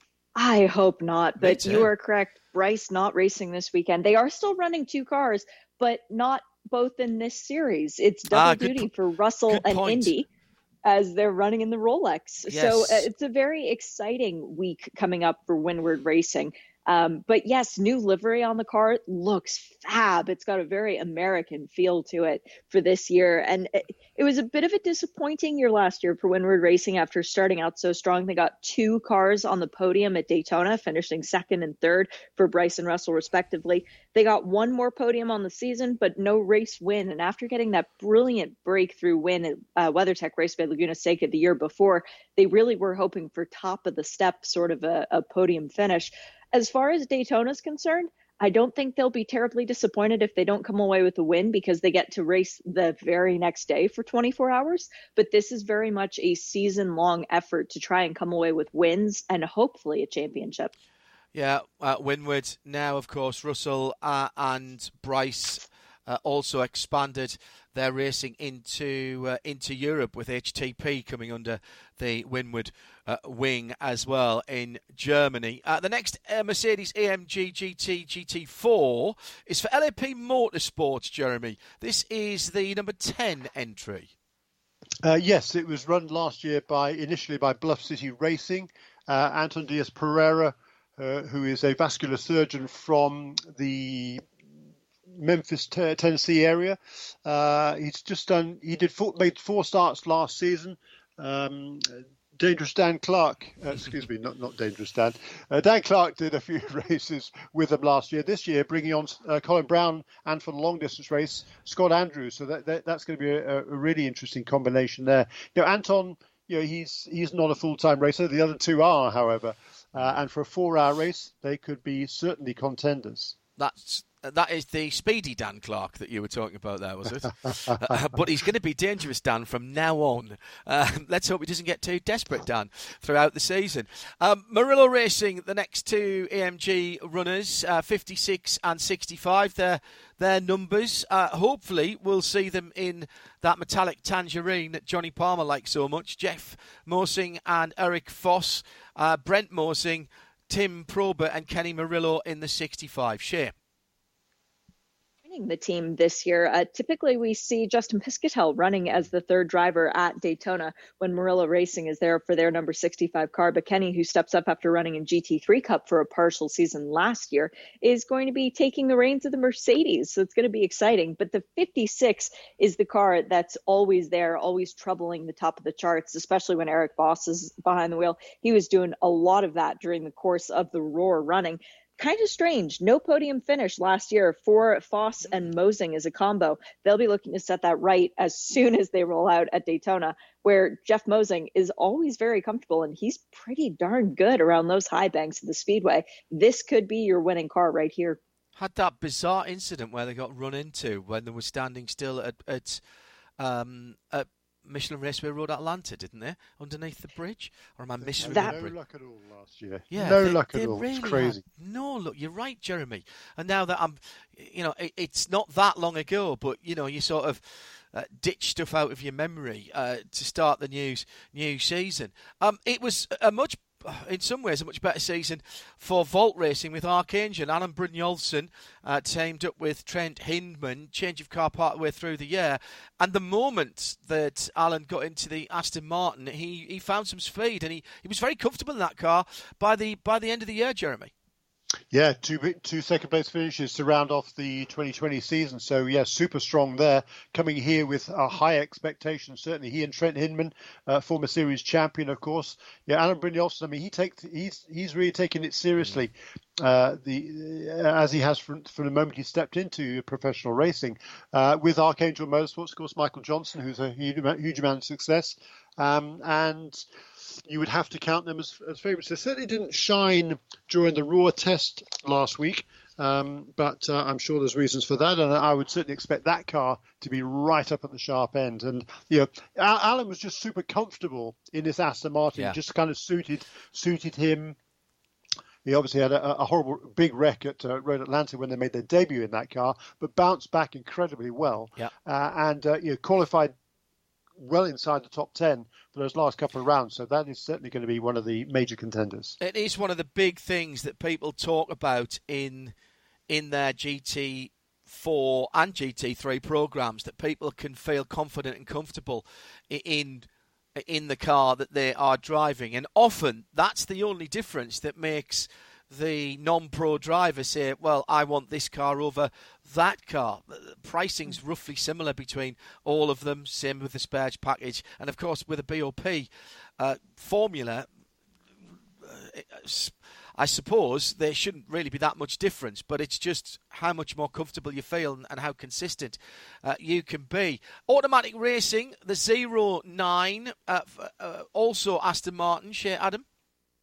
S5: I hope not, but you are correct. Bryce not racing this weekend. They are still running two cars, but not both in this series. It's double ah, duty po- for Russell and point. Indy as they're running in the Rolex. Yes. So uh, it's a very exciting week coming up for Winward Racing. Um, but yes, new livery on the car looks fab. It's got a very American feel to it for this year. And it, it was a bit of a disappointing year last year for Winward Racing after starting out so strong. They got two cars on the podium at Daytona, finishing second and third for Bryce and Russell, respectively. They got one more podium on the season, but no race win. And after getting that brilliant breakthrough win at uh, WeatherTech Raceway Laguna Seca the year before, they really were hoping for top of the step sort of a, a podium finish. As far as Daytona is concerned, I don't think they'll be terribly disappointed if they don't come away with a win because they get to race the very next day for twenty-four hours. But this is very much a season-long effort to try and come away with wins and hopefully a championship.
S3: Yeah, uh, Windward now, of course, Russell uh, and Bryce uh, also expanded their racing into uh, into Europe with H T P coming under the Windward uh, wing as well in Germany. Uh, the next uh, Mercedes A M G G T G T four is for L A P Motorsports, Jeremy. This is the number ten entry.
S4: Uh, yes, it was run last year by initially by Bluff City Racing. Uh, Anton Diaz Pereira, uh, who is a vascular surgeon from the Memphis, t- Tennessee area. Uh, he's just done. He did four, made four starts last season. Um, Dangerous Dan Clark, uh, excuse me, not not Dangerous Dan. Uh, Dan Clark did a few races with them last year. This year, bringing on uh, Colin Brown and for the long distance race, Scott Andrews. So that, that that's going to be a, a really interesting combination there. You know, Anton, you know, he's he's not a full time racer. The other two are, however, uh, and for a four hour race, they could be certainly contenders.
S3: That's That is the speedy Dan Clark that you were talking about there, was it? uh, but he's going to be dangerous, Dan, from now on. Uh, let's hope he doesn't get too desperate, Dan, throughout the season. Um, Murillo Racing, the next two A M G runners, uh, fifty-six and sixty-five, their, their numbers. Uh, hopefully, we'll see them in that metallic tangerine that Johnny Palmer likes so much. Jeff Morsing and Eric Foss, uh, Brent Morsing, Tim Probert and Kenny Murillo in the sixty-five. Shea.
S5: The team this year. Uh, typically, we see Justin Piscatell running as the third driver at Daytona when Murillo Racing is there for their number sixty-five car. But Kenny, who steps up after running in G T three Cup for a partial season last year, is going to be taking the reins of the Mercedes. So it's going to be exciting. But the fifty-six is the car that's always there, always troubling the top of the charts, especially when Eric Voss is behind the wheel. He was doing a lot of that during the course of the Roar running. Kind of strange. No podium finish last year for Foss and Mosing as a combo. They'll be looking to set that right as soon as they roll out at Daytona, where Jeff Mosing is always very comfortable, and he's pretty darn good around those high banks of the speedway. This could be your winning car right here.
S3: Had that bizarre incident where they got run into when they were standing still at, at, um, at Michelin Raceway Road, Atlanta, didn't they? Underneath the bridge? Or am I misremembering?
S4: No luck at all last year.
S3: Yeah,
S4: no
S3: they,
S4: luck
S3: they
S4: at all.
S3: Really
S4: it's crazy.
S3: No look. You're right, Jeremy. And now that I'm, you know, it, it's not that long ago, but you know, you sort of uh, ditch stuff out of your memory uh, to start the new new season. Um, it was a much. In some ways, a much better season for Vault Racing with Archangel. Alan Brynjolfsson uh, teamed up with Trent Hindman, change of car part of the way through the year. And the moment that Alan got into the Aston Martin, he, he found some speed and he, he was very comfortable in that car by the by the end of the year, Jeremy.
S4: Yeah, two two second place finishes to round off the twenty twenty season. So, yeah, super strong there. Coming here with a high expectation, certainly. He and Trent Hindman, uh, former series champion, of course. Yeah, Alan Brynjolfsson, I mean, he takes he's he's really taking it seriously. Uh, the uh, as he has from, from the moment he stepped into professional racing. Uh, with Archangel Motorsports, of course, Michael Johnson, who's a huge, huge amount of success. Um, and you would have to count them as, as favourites. They certainly didn't shine during the Raw test last week, um, but uh, I'm sure there's reasons for that, and I would certainly expect that car to be right up at the sharp end. And you know, Alan was just super comfortable in this Aston Martin,
S3: yeah.
S4: just kind of suited suited him. He obviously had a, a horrible big wreck at uh, Road Atlanta when they made their debut in that car, but bounced back incredibly well,
S3: yeah.
S4: uh, and uh, you know, qualified well inside the top ten for those last couple of rounds. So that is certainly going to be one of the major contenders.
S3: It is one of the big things that people talk about in in their G T four and G T three programs, that people can feel confident and comfortable in in the car that they are driving. And often that's the only difference that makes the non-pro driver say, well, I want this car over that car. The pricing's roughly similar between all of them, same with the spares package. And, of course, with a B O P uh, formula, uh, I suppose there shouldn't really be that much difference, but it's just how much more comfortable you feel and, and how consistent uh, you can be. Automatic Racing, the zero nine, uh, uh, also Aston Martin, Shea Adam.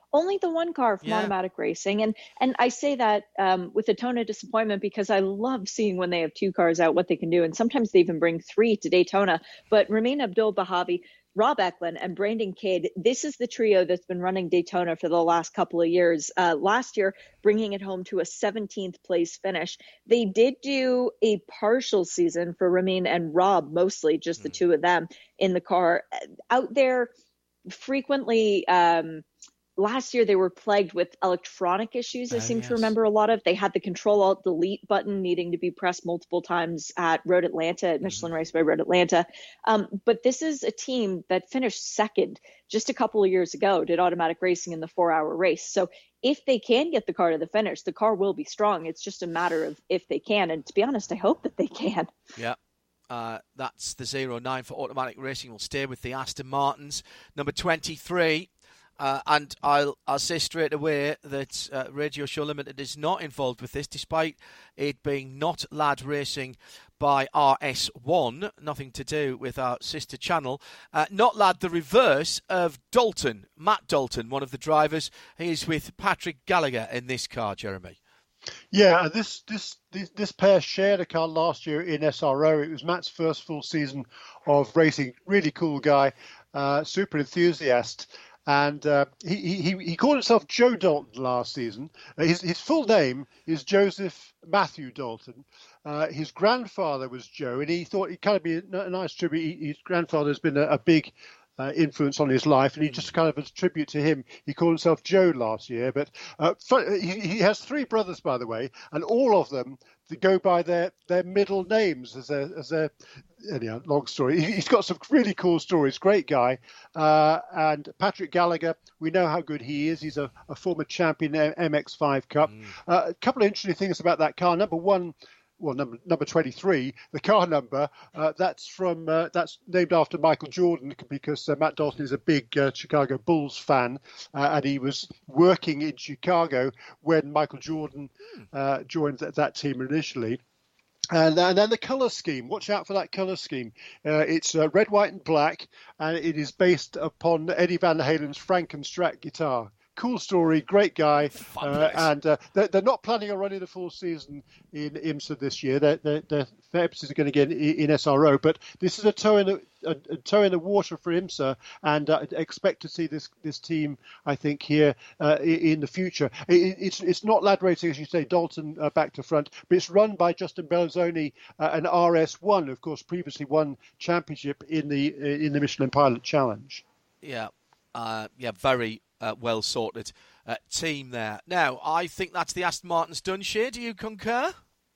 S5: only the one car from
S3: Yeah.
S5: Automatic Racing. And and I say that um, with a tone of disappointment because I love seeing when they have two cars out what they can do. And sometimes they even bring three to Daytona. But Ramin Abdul-Bahavi, Rob Eklund, and Brandon Cade, this is the trio that's been running Daytona for the last couple of years. Uh, last year, bringing it home to a seventeenth place finish. They did do a partial season for Ramin and Rob, mostly just the two of them in the car. Out there, frequently... Um, Last year, they were plagued with electronic issues, I
S3: Oh,
S5: seem
S3: yes.
S5: to remember a lot of. They had the Control-Alt-Delete button needing to be pressed multiple times at Road Atlanta, at Michelin Race by Road Atlanta. Um, but this is a team that finished second just a couple of years ago, did Automatic Racing in the four-hour race. So if they can get the car to the finish, the car will be strong. It's just a matter of if they can. And to be honest, I hope that they can.
S3: Yeah. Uh, that's the zero nine for Automatic Racing. We'll stay with the Aston Martins. Number twenty-three. Uh, and I'll I'll say straight away that uh, Radio Show Limited is not involved with this, despite it being not Lad Racing by R S one, nothing to do with our sister channel. Uh, not Lad, the reverse of Dalton, Matt Dalton, one of the drivers. He is with Patrick Gallagher in this car, Jeremy.
S4: Yeah, and this, this this this pair shared a car last year in S R O. It was Matt's first full season of racing. Really cool guy, uh, super enthusiast. And uh, he, he he called himself Joe Dalton last season. Uh, his his full name is Joseph Matthew Dalton. Uh, his grandfather was Joe, and he thought it'd kind of be a, a nice tribute. He, his grandfather's been a, a big uh, influence on his life, and he just kind of as a tribute to him, he called himself Joe last year. But uh, he, he has three brothers, by the way, and all of them they go by their, their middle names as their as their anyhow, long story. He's got some really cool stories. Great guy. Uh, and Patrick Gallagher, we know how good he is. He's a, a former champion M X five Cup. Mm. Uh, a couple of interesting things about that car. Number one, well, number number twenty-three, the car number, uh, that's from uh, that's named after Michael Jordan because uh, Matt Dalton is a big uh, Chicago Bulls fan, uh, and he was working in Chicago when Michael Jordan uh, joined th- that team initially. And, and then the colour scheme. Watch out for that colour scheme. Uh, it's uh, red, white, and black, and it is based upon Eddie Van Halen's Frankenstrat guitar. Cool story, great guy, uh, and uh, they're, they're not planning on running the full season in IMSA this year. They're, they're, they're, their episodes are going to get in, in S R O, but this is a toe in the a, a toe in the water for IMSA, and uh, expect to see this this team, I think, here uh, in the future. It, it's it's not Lad Racing, as you say, Dalton uh, back to front, but it's run by Justin Belzoni, uh, an R S one, of course, previously won championship in the uh, in the Michelin Pilot Challenge.
S3: Yeah, uh, yeah, very. Uh, well sorted uh, team there. Now, I think that's the Aston Martin's done. Shea, do you concur?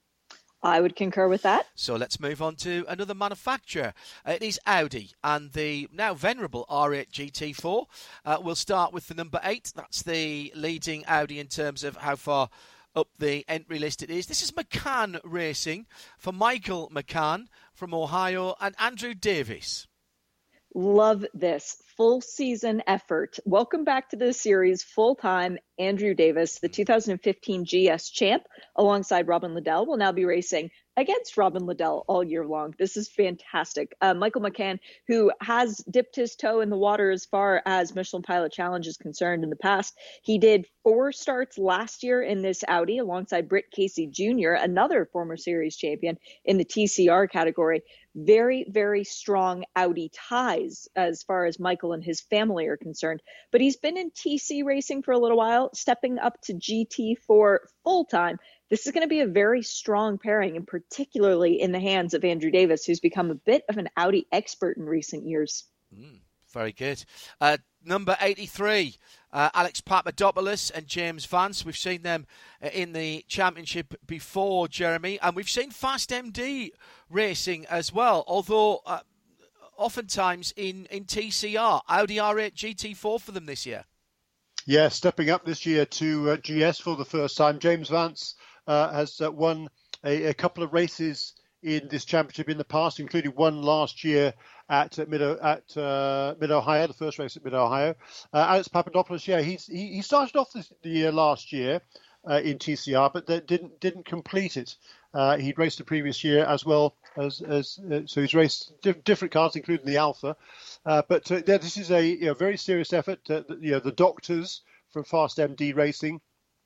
S5: I would concur with that.
S3: So let's move on to another manufacturer. Uh, it is Audi and the now venerable R eight G T four. Uh, we'll start with the number eight. That's the leading Audi in terms of how far up the entry list it is. This is McCann Racing for Michael McCann from Ohio and Andrew Davis.
S5: Love this full season effort. Welcome back to the series full time. Andrew Davis, the two thousand fifteen G S champ, alongside Robin Liddell, will now be racing against Robin Liddell all year long. This is fantastic. Uh, Michael McCann, who has dipped his toe in the water as far as Michelin Pilot Challenge is concerned in the past. He did four starts last year in this Audi alongside Britt Casey Junior, another former series champion in the T C R category. Very, very strong Audi ties as far as Michael and his family are concerned. But he's been in T C racing for a little while, stepping up to G T four full-time. This is going to be a very strong pairing, and particularly in the hands of Andrew Davis, who's become a bit of an Audi expert in recent years.
S3: Mm, very good. Uh, number eighty-three, uh, Alex Papadopoulos and James Vance. We've seen them in the championship before, Jeremy, and we've seen Fast M D racing as well, although uh, oftentimes in, in T C R. Audi R eight G T four for them this year.
S4: Yeah, stepping up this year to uh, G S for the first time. James Vance uh, has uh, won a, a couple of races in this championship in the past, including one last year at uh, Mid at uh, Mid Ohio, the first race at Mid Ohio. Uh, Alex Papadopoulos, yeah, he's, he he started off this, the year last year uh, in T C R, but that didn't didn't complete it. Uh, he'd raced the previous year as well as as uh, so he's raced diff- different cars, including the Alpha. Uh, but uh, yeah, this is a you know, very serious effort. Uh, the, you know, the doctors from Fast M D Racing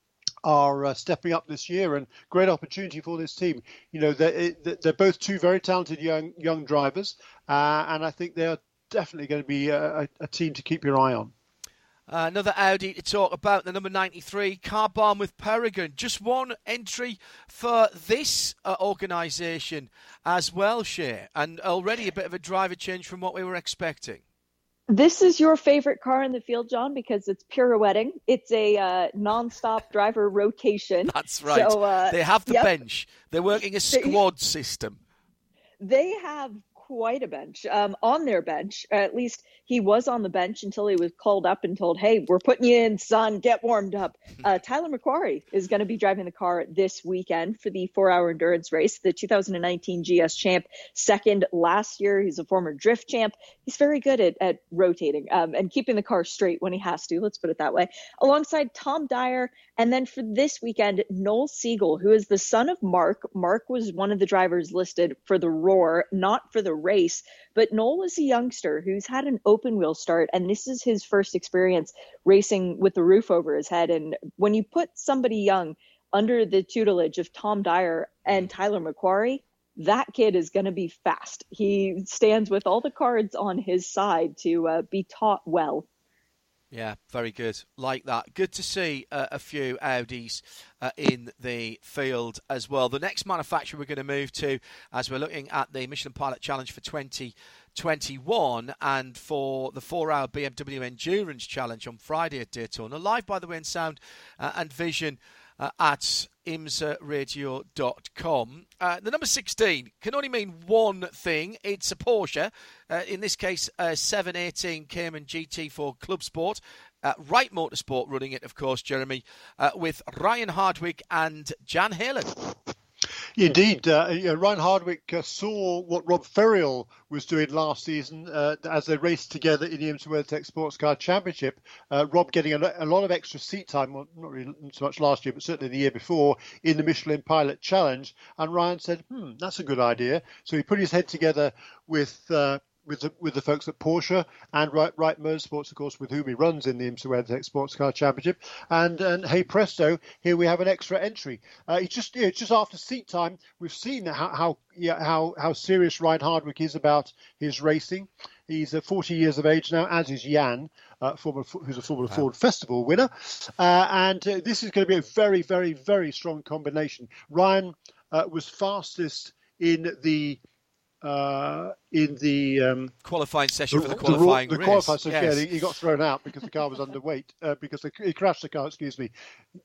S4: are uh, stepping up this year, and great opportunity for this team. You know, they're, they're both two very talented young young drivers, uh, and I think they're definitely going to be a, a team to keep your eye on.
S3: Uh, another Audi to talk about, the number ninety-three, Car Barn with Peregrine. Just one entry for this uh, organisation as well, Shea, and already a bit of a driver change from what we were expecting.
S5: This is your favorite car in the field, John, because it's pirouetting. It's a uh, non-stop driver rotation.
S3: That's right.
S5: So, uh,
S3: they have the
S5: yep.
S3: bench. They're working a squad system.
S5: They have quite a bench um, on their bench. Or at least he was on the bench until he was called up and told, hey, we're putting you in, son, get warmed up. Uh, Tyler McQuarrie is going to be driving the car this weekend for the four-hour endurance race, the two thousand nineteen G S champ, second last year. He's a former drift champ. He's very good at, at rotating um, and keeping the car straight when he has to, let's put it that way, alongside Tom Dyer. And then for this weekend, Noel Siegel, who is the son of Mark. Mark was one of the drivers listed for the Roar, not for the race. But Noel is a youngster who's had an open wheel start, and this is his first experience racing with the roof over his head. And when you put somebody young under the tutelage of Tom Dyer and Tyler McQuarrie, that kid is going to be fast. He stands with all the cards on his side to uh, be taught well.
S3: Yeah, very good. Like that. Good to see uh, a few Audis uh, in the field as well. The next manufacturer we're going to move to, as we're looking at the Michelin Pilot Challenge for twenty twenty-one and for the four-hour B M W Endurance Challenge on Friday at Daytona. Live, by the way, in sound uh, and vision uh, at imsa radio dot com. Uh, the number sixteen can only mean one thing. It's a Porsche. Uh, in this case, a seven eighteen Cayman G T four Club Sport. Uh, Wright Motorsport running it, of course, Jeremy, uh, with Ryan Hardwick and Jan Heylen.
S4: Indeed. Uh, yeah, Ryan Hardwick uh, saw what Rob Ferriol was doing last season uh, as they raced together in the IMSA WeatherTech Sports Car Championship. Uh, Rob getting a, a lot of extra seat time, well, not really so much last year, but certainly the year before, in the Michelin Pilot Challenge. And Ryan said, hmm, that's a good idea. So he put his head together with... Uh, With the, with the folks at Porsche and Wright, Wright Motorsports, of course, with whom he runs in the IMSA WeatherTech Sports Car Championship. And, and hey presto, here we have an extra entry. Uh, it's just it's just after seat time. We've seen how how yeah, how how serious Ryan Hardwick is about his racing. He's uh, forty years of age now, as is Jan, uh, former, who's a Formula wow. Ford Festival winner. Uh, and uh, this is going to be a very, very, very strong combination. Ryan uh, was fastest in the Uh, in the um,
S3: qualifying session
S4: the,
S3: for the qualifying
S4: the, the
S3: race.
S4: qualifying session,
S3: yes.
S4: yeah, he, he got thrown out because the car was underweight, uh, because the, he crashed the car, excuse me.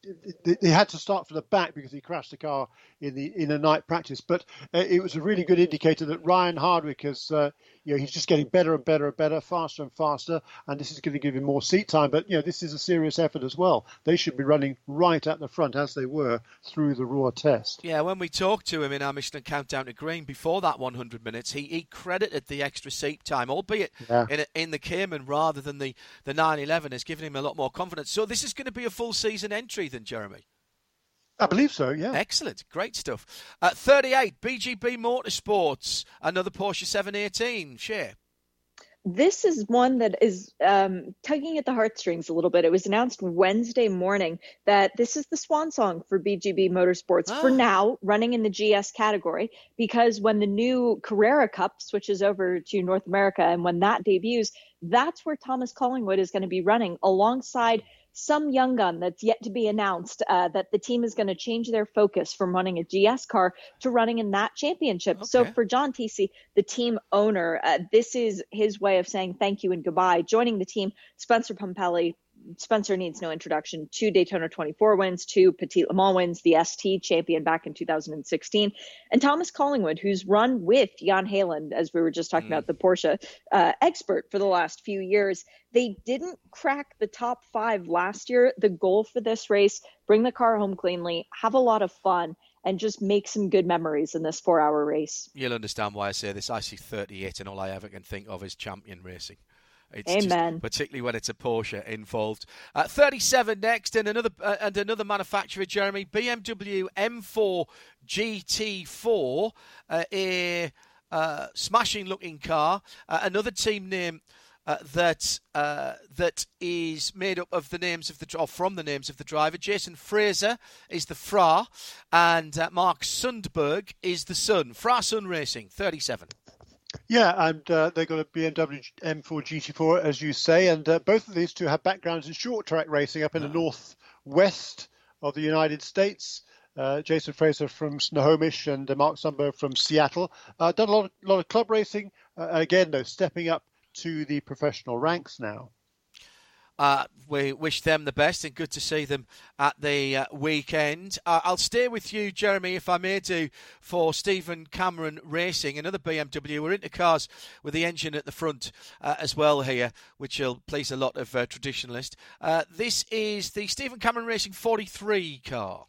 S4: He had to start from the back because he crashed the car in the in a night practice. But uh, it was a really good indicator that Ryan Hardwick has, uh, you know, he's just getting better and better and better, faster and faster, and this is going to give him more seat time. But, you know, this is a serious effort as well. They should be running right at the front, as they were through the Roar test.
S3: Yeah, when we talked to him in our Michelin Countdown to Green before that one hundred minutes, he, he credited the extra seat time, albeit yeah. in, a, in the Cayman rather than the, the nine eleven, has given him a lot more confidence. So this is going to be a full season entry then, Jeremy?
S4: I believe so, yeah.
S3: Excellent. Great stuff. Uh, thirty-eight, B G B Motorsports, another Porsche seven eighteen. Share.
S5: This is one that is um, tugging at the heartstrings a little bit. It was announced Wednesday morning that this is the swan song for B G B Motorsports ah. for now, running in the G S category, because when the new Carrera Cup switches over to North America and when that debuts, that's where Thomas Collingwood is going to be running alongside some young gun that's yet to be announced, uh, that the team is going to change their focus from running a G S car to running in that championship. Okay. So for John Tisi, the team owner, uh, this is his way of saying thank you and goodbye. Joining the team, Spencer Pumpelly. Spencer needs no introduction. Two Daytona twenty-four wins, two Petit Le Mans wins, the S T champion back in two thousand sixteen. And Thomas Collingwood, who's run with Jan Heylen, as we were just talking mm. about, the Porsche uh, expert for the last few years. They didn't crack the top five last year. The goal for this race, bring the car home cleanly, have a lot of fun, and just make some good memories in this four-hour race.
S3: You'll understand why I say this. I see thirty-eight and all I ever can think of is champion racing. It's
S5: Amen.
S3: Just, particularly when it's a Porsche involved. Uh, thirty-seven next, and another uh, and another manufacturer, Jeremy, B M W M four G T four, uh, a uh, smashing-looking car. Uh, another team name uh, that uh, that is made up of the names of the or from the names of the driver. Jason Fraser is the Fra, and uh, Mark Sundberg is the son. Fra Sun Racing, thirty-seven.
S4: Yeah, and uh, they've got a B M W M four G T four, as you say, and uh, both of these two have backgrounds in short track racing up in the northwest of the United States. Uh, Jason Fraser from Snohomish and uh, Mark Sundberg from Seattle. Uh, done a lot of, lot of club racing. Uh, again, though, stepping up to the professional ranks now.
S3: Uh, we wish them the best and good to see them at the uh, weekend. Uh, I'll stay with you, Jeremy, if I may do, for Stephen Cameron Racing, another B M W. We're into cars with the engine at the front uh, as well here, which will please a lot of uh, traditionalists. Uh, this is the Stephen Cameron Racing forty-three car.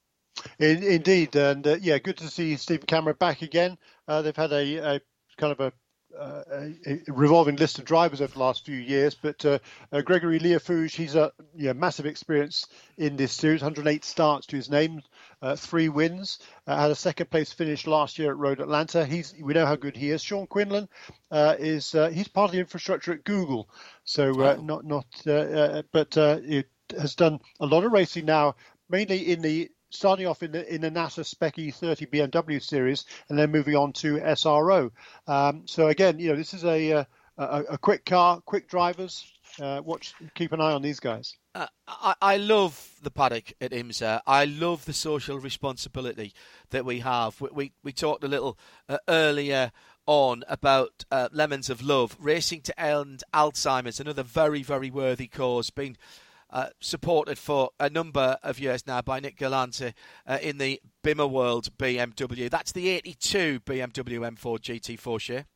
S4: In, indeed, and uh, yeah, good to see Stephen Cameron back again. Uh, they've had a, a kind of a Uh, a, a revolving list of drivers over the last few years, but uh, uh, Gregory Liafouge, he's a yeah, massive experience in this series, one hundred eight starts to his name, uh, three wins, uh, had a second place finish last year at Road Atlanta. He's we know how good he is. Sean Quinlan uh, is uh, he's part of the infrastructure at Google, so uh,
S3: oh.
S4: not not uh, uh, but uh, it has done a lot of racing now, mainly in the starting off in the in the NASA Spec E thirty B M W series, and then moving on to S R O. Um, so again, you know, this is a a, a quick car, quick drivers. Uh, watch, keep an eye on these guys.
S3: Uh, I, I love the paddock at IMSA. I love the social responsibility that we have. We we, we talked a little uh, earlier on about uh, Lemons of Love, racing to end Alzheimer's, another very very worthy cause. Been Uh, supported for a number of years now by Nick Galante uh, in the Bimmer World B M W. That's the eighty-two B M W M four G T four share.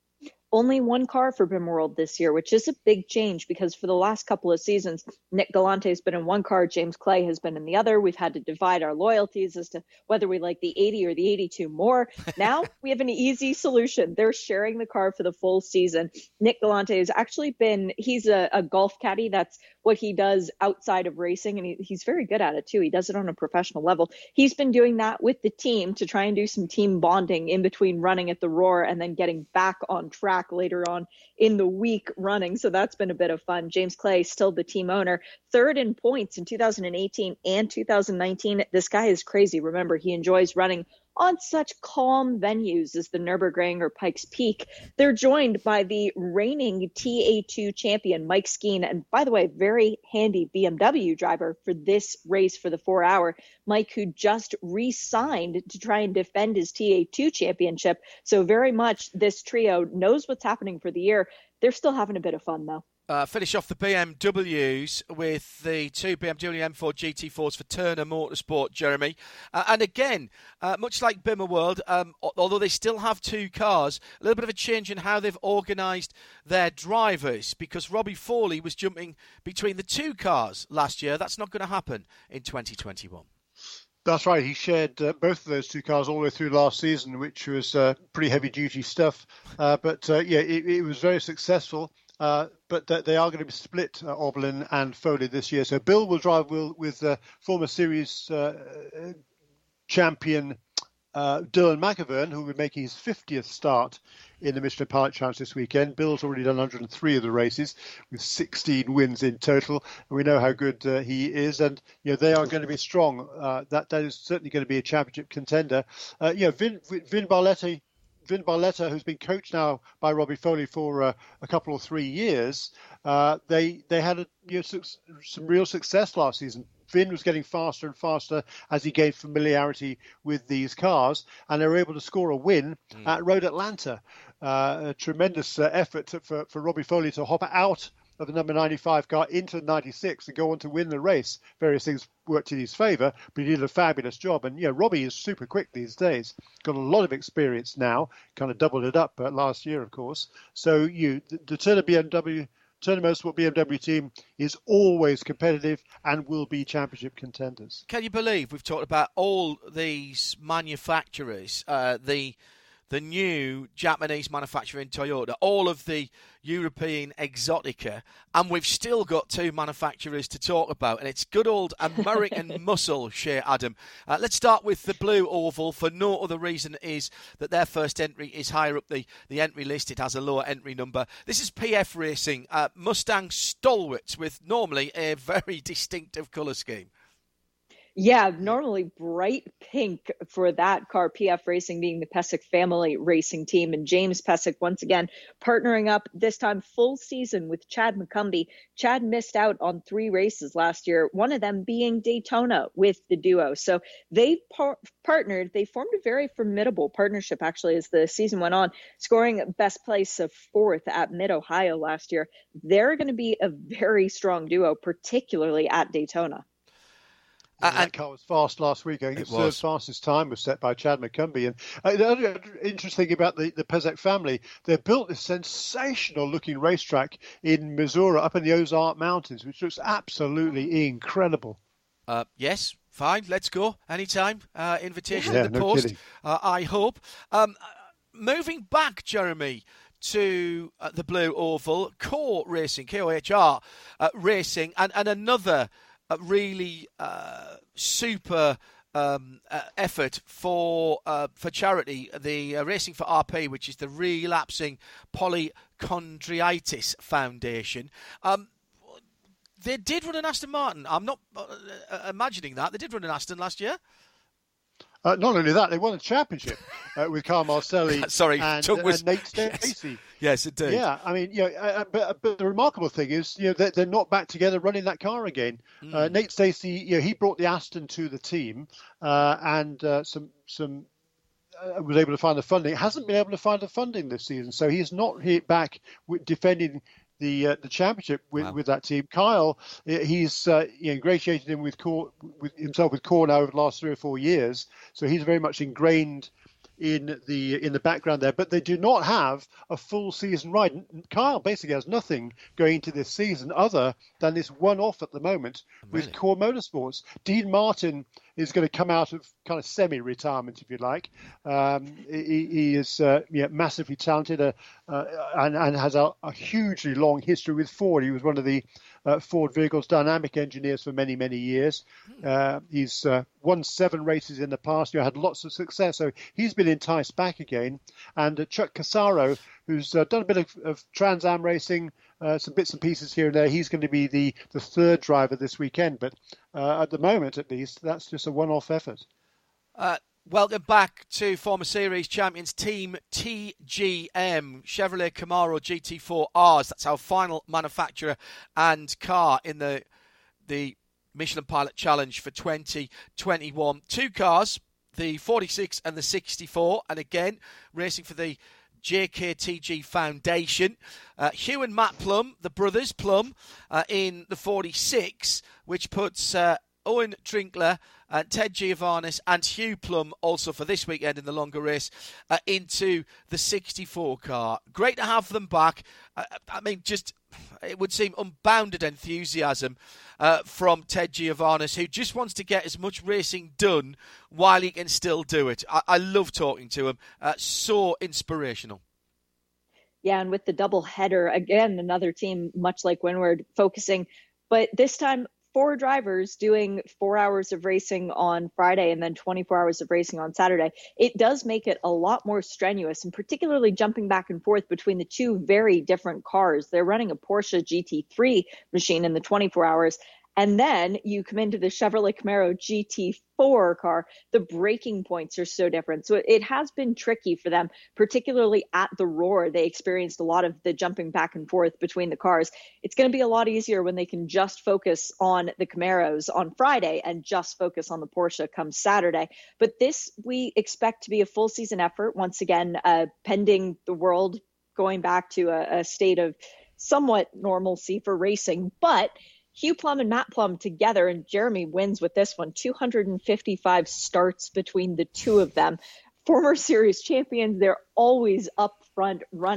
S5: Only one car for Bimmer World this year, which is a big change because for the last couple of seasons, Nick Galante has been in one car, James Clay has been in the other. We've had to divide our loyalties as to whether we like the eighty or the eighty-two more. Now we have an easy solution. They're sharing the car for the full season. Nick Galante has actually been, he's a, a golf caddy. That's what he does outside of racing, and he, he's very good at it too. He does it on a professional level. He's been doing that with the team to try and do some team bonding in between running at the Roar and then getting back on track later on in the week running. So that's been a bit of fun. James Clay, still the team owner, third in points in two thousand eighteen and two thousand nineteen. This guy is crazy. Remember, he enjoys running on such calm venues as the Nürburgring or Pikes Peak. They're joined by the reigning T A two champion, Mike Skeen, and by the way, very handy B M W driver for this race for the four hour. Mike, who just re-signed to try and defend his T A two championship. So very much this trio knows what's happening for the year. They're still having a bit of fun, though.
S3: Uh, finish off the B M Ws with the two B M W M four G T fours for Turner Motorsport, Jeremy. Uh, and again, uh, much like Bimmer World, um, although they still have two cars, a little bit of a change in how they've organised their drivers, because Robbie Foley was jumping between the two cars last year. That's not going to happen in twenty twenty-one.
S4: That's right. He shared uh, both of those two cars all the way through last season, which was uh, pretty heavy-duty stuff. Uh, but, uh, yeah, it, it was very successful. Uh, but th- they are going to be split, uh, Oberlin and Foley, this year. So Bill will drive will, with uh, former series uh, champion uh, Dylan McIvern, who will be making his fiftieth start in the Michelin Pilot Challenge this weekend. Bill's already done one hundred three of the races with sixteen wins in total. And we know how good uh, he is, and you know they are going to be strong. Uh, that that is certainly going to be a championship contender. Uh, you know, Vin, Vin Barletta. Vin Barletta, who's been coached now by Robbie Foley for uh, a couple or three years, uh, they they had a, you know, su- some real success last season. Vin was getting faster and faster as he gained familiarity with these cars, and they were able to score a win mm. at Road Atlanta. Uh, a tremendous uh, effort to, for, for Robbie Foley to hop out of the number ninety-five car into the ninety-six and go on to win the race. Various things worked in his favour, but he did a fabulous job. And, yeah, Robbie is super quick these days. Got a lot of experience now, kind of doubled it up uh, last year, of course. So you, the, the Turner B M W, Turner Motorsport B M W team is always competitive and will be championship contenders.
S3: Can you believe we've talked about all these manufacturers, uh, the the new Japanese manufacturer in Toyota, all of the European exotica, and we've still got two manufacturers to talk about, and it's good old American muscle, Shea Adam. Uh, let's start with the Blue Oval, for no other reason is that their first entry is higher up the, the entry list. It has a lower entry number. This is P F Racing, uh, Mustang stalwarts with normally a very distinctive colour scheme.
S5: Yeah, normally bright pink for that car, P F Racing being the Pesic family racing team. And James Pesic, once again, partnering up this time full season with Chad McCumbee. Chad missed out on three races last year, one of them being Daytona with the duo. So they par- partnered. They formed a very formidable partnership, actually, as the season went on, scoring best place of fourth at Mid-Ohio last year. They're going to be a very strong duo, particularly at Daytona.
S4: Uh, that car was fast last week. I think its third fastest time was set by Chad McCumbee. And uh, the other interesting thing about the, the Pesic family, they built this sensational-looking racetrack in Missouri, up in the Ozark Mountains, which looks absolutely incredible.
S3: Uh, yes, fine, let's go. Anytime. Uh, invitation
S4: yeah,
S3: in the
S4: no
S3: post, uh, I hope. Um, moving back, Jeremy, to uh, the Blue Oval, Core Racing, K O H R uh, Racing, and, and another a really uh, super um, uh, effort for uh, for charity, the uh, Racing for R P, which is the Relapsing Polychondritis Foundation. Um, they did run an Aston Martin. I'm not uh, imagining that. They did run an Aston last year.
S4: Uh, not only that, they won a championship uh, with Carl Marcelli
S3: Sorry,
S4: and,
S3: was,
S4: and Nate Stacey.
S3: Yes, yes, it did.
S4: Yeah, I mean, you know, uh, but, but the remarkable thing is, you know, they're, they're not back together running that car again. Mm. Uh, Nate Stacey, you know, he brought the Aston to the team uh, and uh, some some uh, was able to find the funding. Hasn't been able to find the funding this season, so he's not hit back with defending the uh, the championship with, wow. with that team. Kyle, he's uh, you know, ingratiated him with, Core, with himself with Core now over the last three or four years, so he's very much ingrained in the in the background there. But they do not have a full season ride. Kyle basically has nothing going into this season other than this one-off at the moment really? with Core Motorsports. Dean Martin is going to come out of kind of semi-retirement, if you like. Um, he, he is uh, yeah, massively talented uh, uh, and, and has a, a hugely long history with Ford. He was one of the uh, Ford Vehicles dynamic engineers for many, many years. Uh, he's uh, won seven races in the past. You know, had lots of success. So he's been enticed back again. And uh, Chuck Casaro, who's uh, done a bit of, of Trans Am racing, Uh, some bits and pieces here and there. He's going to be the, the third driver this weekend, but uh, at the moment, at least, that's just a one-off effort.
S3: Uh, welcome back to former series champions Team T G M, Chevrolet Camaro G T four Rs. That's our final manufacturer and car in the the Michelin Pilot Challenge for twenty twenty-one. Two cars, the forty-six and the sixty-four, and again, racing for the J K T G Foundation. Uh, Hugh and Matt Plum, the brothers Plum, uh, in the forty-six, which puts uh, Owen Trinkler, uh, Ted Giovannis and Hugh Plum also for this weekend in the longer race uh, into the sixty-four car. Great to have them back. Uh, I mean, just it would seem unbounded enthusiasm uh, from Ted Giovannis, who just wants to get as much racing done while he can still do it. I, I love talking to him. Uh, so inspirational.
S5: Yeah, and with the double header, again, another team, much like Windward, focusing, but this time four drivers doing four hours of racing on Friday and then twenty-four hours of racing on Saturday. It does make it a lot more strenuous, and particularly jumping back and forth between the two very different cars. They're running a Porsche G T three machine in the twenty-four hours. And then you come into the Chevrolet Camaro G T four car. The braking points are so different. So it has been tricky for them, particularly at the Roar. They experienced a lot of the jumping back and forth between the cars. It's going to be a lot easier when they can just focus on the Camaros on Friday and just focus on the Porsche come Saturday. But this we expect to be a full season effort. Once again, uh, pending the world going back to a, a state of somewhat normalcy for racing. But Hugh Plum and Matt Plum together, and Jeremy wins with this one, two hundred fifty-five starts between the two of them. Former series champions, they're always up front running.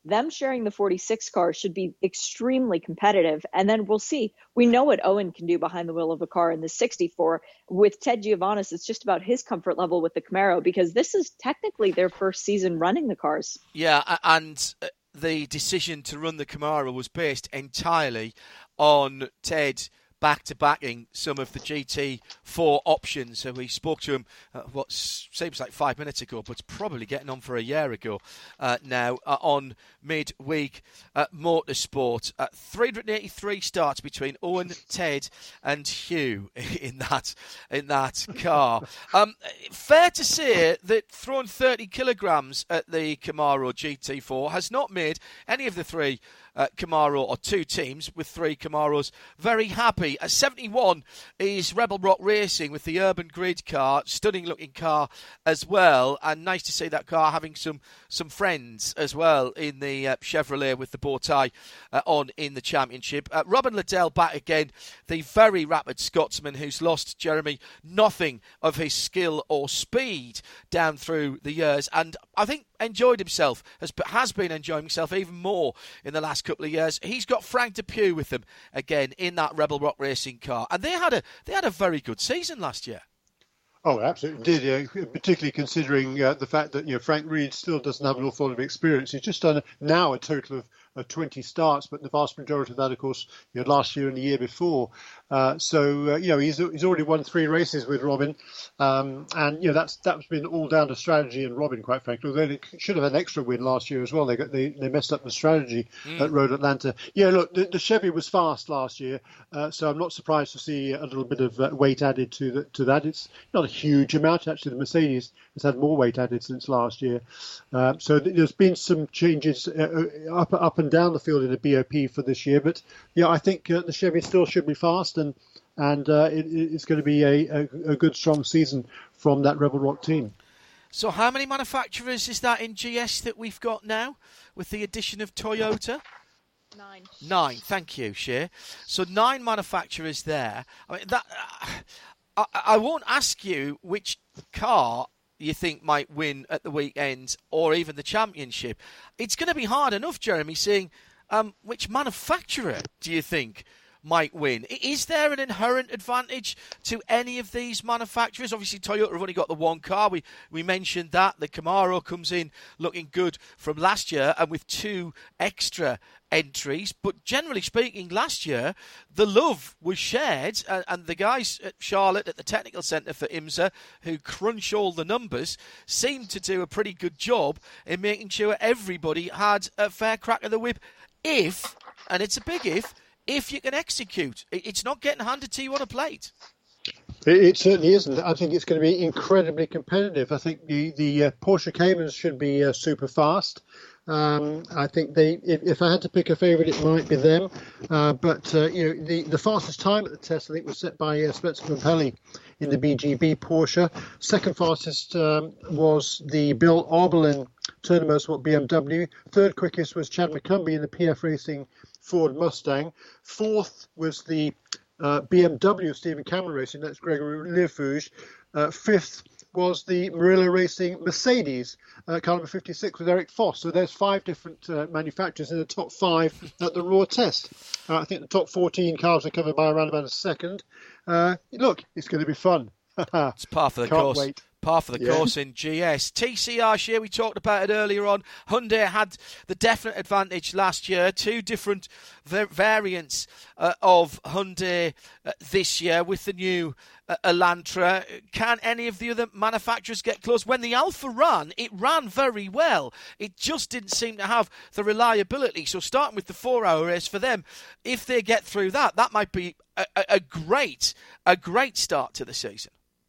S5: them sharing the forty-six car should be extremely competitive. And then we'll see. We know what Owen can do behind the wheel of a car in the sixty-four. With Ted Giovannis, it's just about his comfort level with the Camaro, because this is technically their first season running the cars.
S3: Yeah, and the decision to run the Camaro was based entirely on Ted back-to-backing some of the G T four options. So we spoke to him, uh, what seems like five minutes ago, but it's probably getting on for a year ago uh, now, uh, on midweek uh, motorsport. Uh, three hundred eighty-three starts between Owen, Ted and Hugh in that in that car. Um, fair to say that throwing thirty kilograms at the Camaro G T four has not made any of the three Uh, Camaro, or two teams with three Camaros, very happy. At seventy-one is Rebel Rock Racing with the Urban Grid car, stunning looking car as well, and nice to see that car having some some friends as well in the uh, Chevrolet with the bow tie uh, on in the championship. Uh, Robin Liddell back again, the very rapid Scotsman who's lost, Jeremy, nothing of his skill or speed down through the years, and I think enjoyed himself, has, has been enjoying himself even more in the last couple of years. He's got Frank Depew with him again in that Rebel Rock Racing car, and they had a they had a very good season last year.
S4: Oh, absolutely did, yeah. Particularly considering uh, the fact that you know Frank Reed still doesn't have an awful lot of experience. He's just done now a total of uh, twenty starts, but the vast majority of that, of course, you know, last year and the year before. Uh, so uh, you know he's he's already won three races with Robin, um, and you know that's that's been all down to strategy and Robin, quite frankly. Although they should have had an extra win last year as well. They got they, they messed up the strategy mm. at Road Atlanta. Yeah, look, the, the Chevy was fast last year, uh, so I'm not surprised to see a little bit of uh, weight added to the, to that. It's not a huge amount. Actually, the Mercedes has had more weight added since last year. Uh, so th- there's been some changes uh, up up and down the field in the B O P for this year. But yeah, I think uh, the Chevy still should be fast, and and uh, it, it's going to be a, a, a good, strong season from that Rebel Rock team.
S3: So how many manufacturers is that in G S that we've got now with the addition of Toyota?
S5: Nine.
S3: Nine, thank you, Shea. So nine manufacturers there. I mean, that uh, I, I won't ask you which car you think might win at the weekend or even the championship. It's going to be hard enough, Jeremy, seeing um, which manufacturer do you think might win? Is there an inherent advantage to any of these manufacturers? Obviously, Toyota have only got the one car. We we mentioned that. The Camaro comes in looking good from last year and with two extra entries. But generally speaking, last year, the love was shared, and, and the guys at Charlotte at the Technical Centre for IMSA, who crunch all the numbers, seemed to do a pretty good job in making sure everybody had a fair crack of the whip if, and it's a big if, if you can execute. It's not getting handed to you on a plate.
S4: It, it certainly isn't. I think it's going to be incredibly competitive. I think the, the uh, Porsche Caymans should be uh, super fast. Um, I think they, if, if I had to pick a favourite, it might be them. Uh, but, uh, you know, the, the fastest time at the test, I think, was set by uh, Spencer Pumpelly in the B G B Porsche. Second fastest um, was the Bill Arbelin Turner Motorsport B M W. Third quickest was Chad McCumbee in the P F Racing Ford Mustang. Fourth was the uh, B M W Stephen Cameron Racing, that's Gregory Lefouge. Uh, fifth was the Murillo Racing Mercedes, uh, car number fifty-six with Eric Foss. So there's five different uh, manufacturers in the top five at the Raw test. Uh, I think the top fourteen cars are covered by around about a second. Uh, look, it's going to be fun.
S3: It's par for the
S4: Can't
S3: course.
S4: Wait.
S3: Par for the
S4: yeah.
S3: course in G S. T C R share, we talked about it earlier on. Hyundai had the definite advantage last year. Two different va- variants uh, of Hyundai uh, this year with the new uh, Elantra. Can any of the other manufacturers get close? When the Alfa ran, it ran very well. It just didn't seem to have the reliability. So starting with the four-hour race for them, if they get through that, that might be a, a, a great, a great start to the season.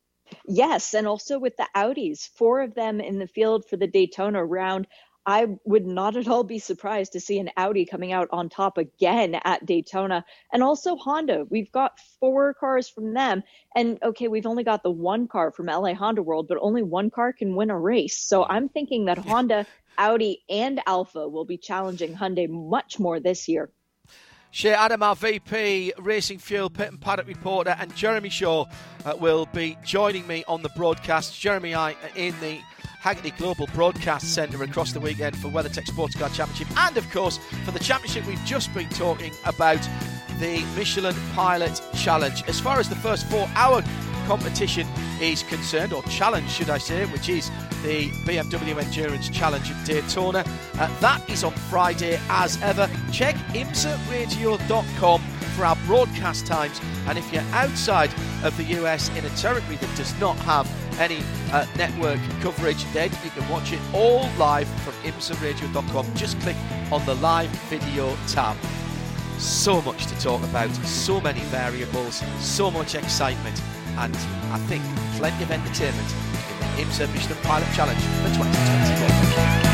S5: Yes, and also with the Audis, four of them in the field for the Daytona round. I would not at all be surprised to see an Audi coming out on top again at Daytona. And also Honda. We've got four cars from them. And okay, we've only got the one car from L A Honda World, but only one car can win a race. So I'm thinking that Honda, Audi, and Alfa will be challenging Hyundai much more this year.
S3: Shea Adam, our V P, Racing Fuel Pit and Paddock reporter, and Jeremy Shaw uh, will be joining me on the broadcast. Jeremy I in the Haggerty Global Broadcast Centre across the weekend for WeatherTech Sports Car Championship, and of course for the championship we've just been talking about, the Michelin Pilot Challenge. As far as the first four-hour competition is concerned, or challenge should I say, which is the B M W Endurance Challenge at Daytona, uh, that is on Friday as ever. Check imsa radio dot com for our broadcast times, and if you're outside of the U S in a territory that does not have any uh, network coverage, then you can watch it all live from imsa radio dot com. Just click on the live video tab. So much to talk about, so many variables, so much excitement, and I think plenty of entertainment in the IMSA Michelin Pilot Challenge for twenty twenty-one.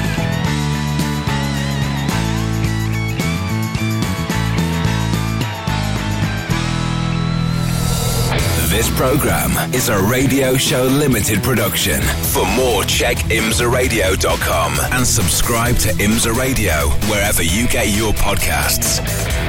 S1: This programme is a Radio Show Limited production. For more, check imsa radio dot com and subscribe to IMSA Radio wherever you get your podcasts.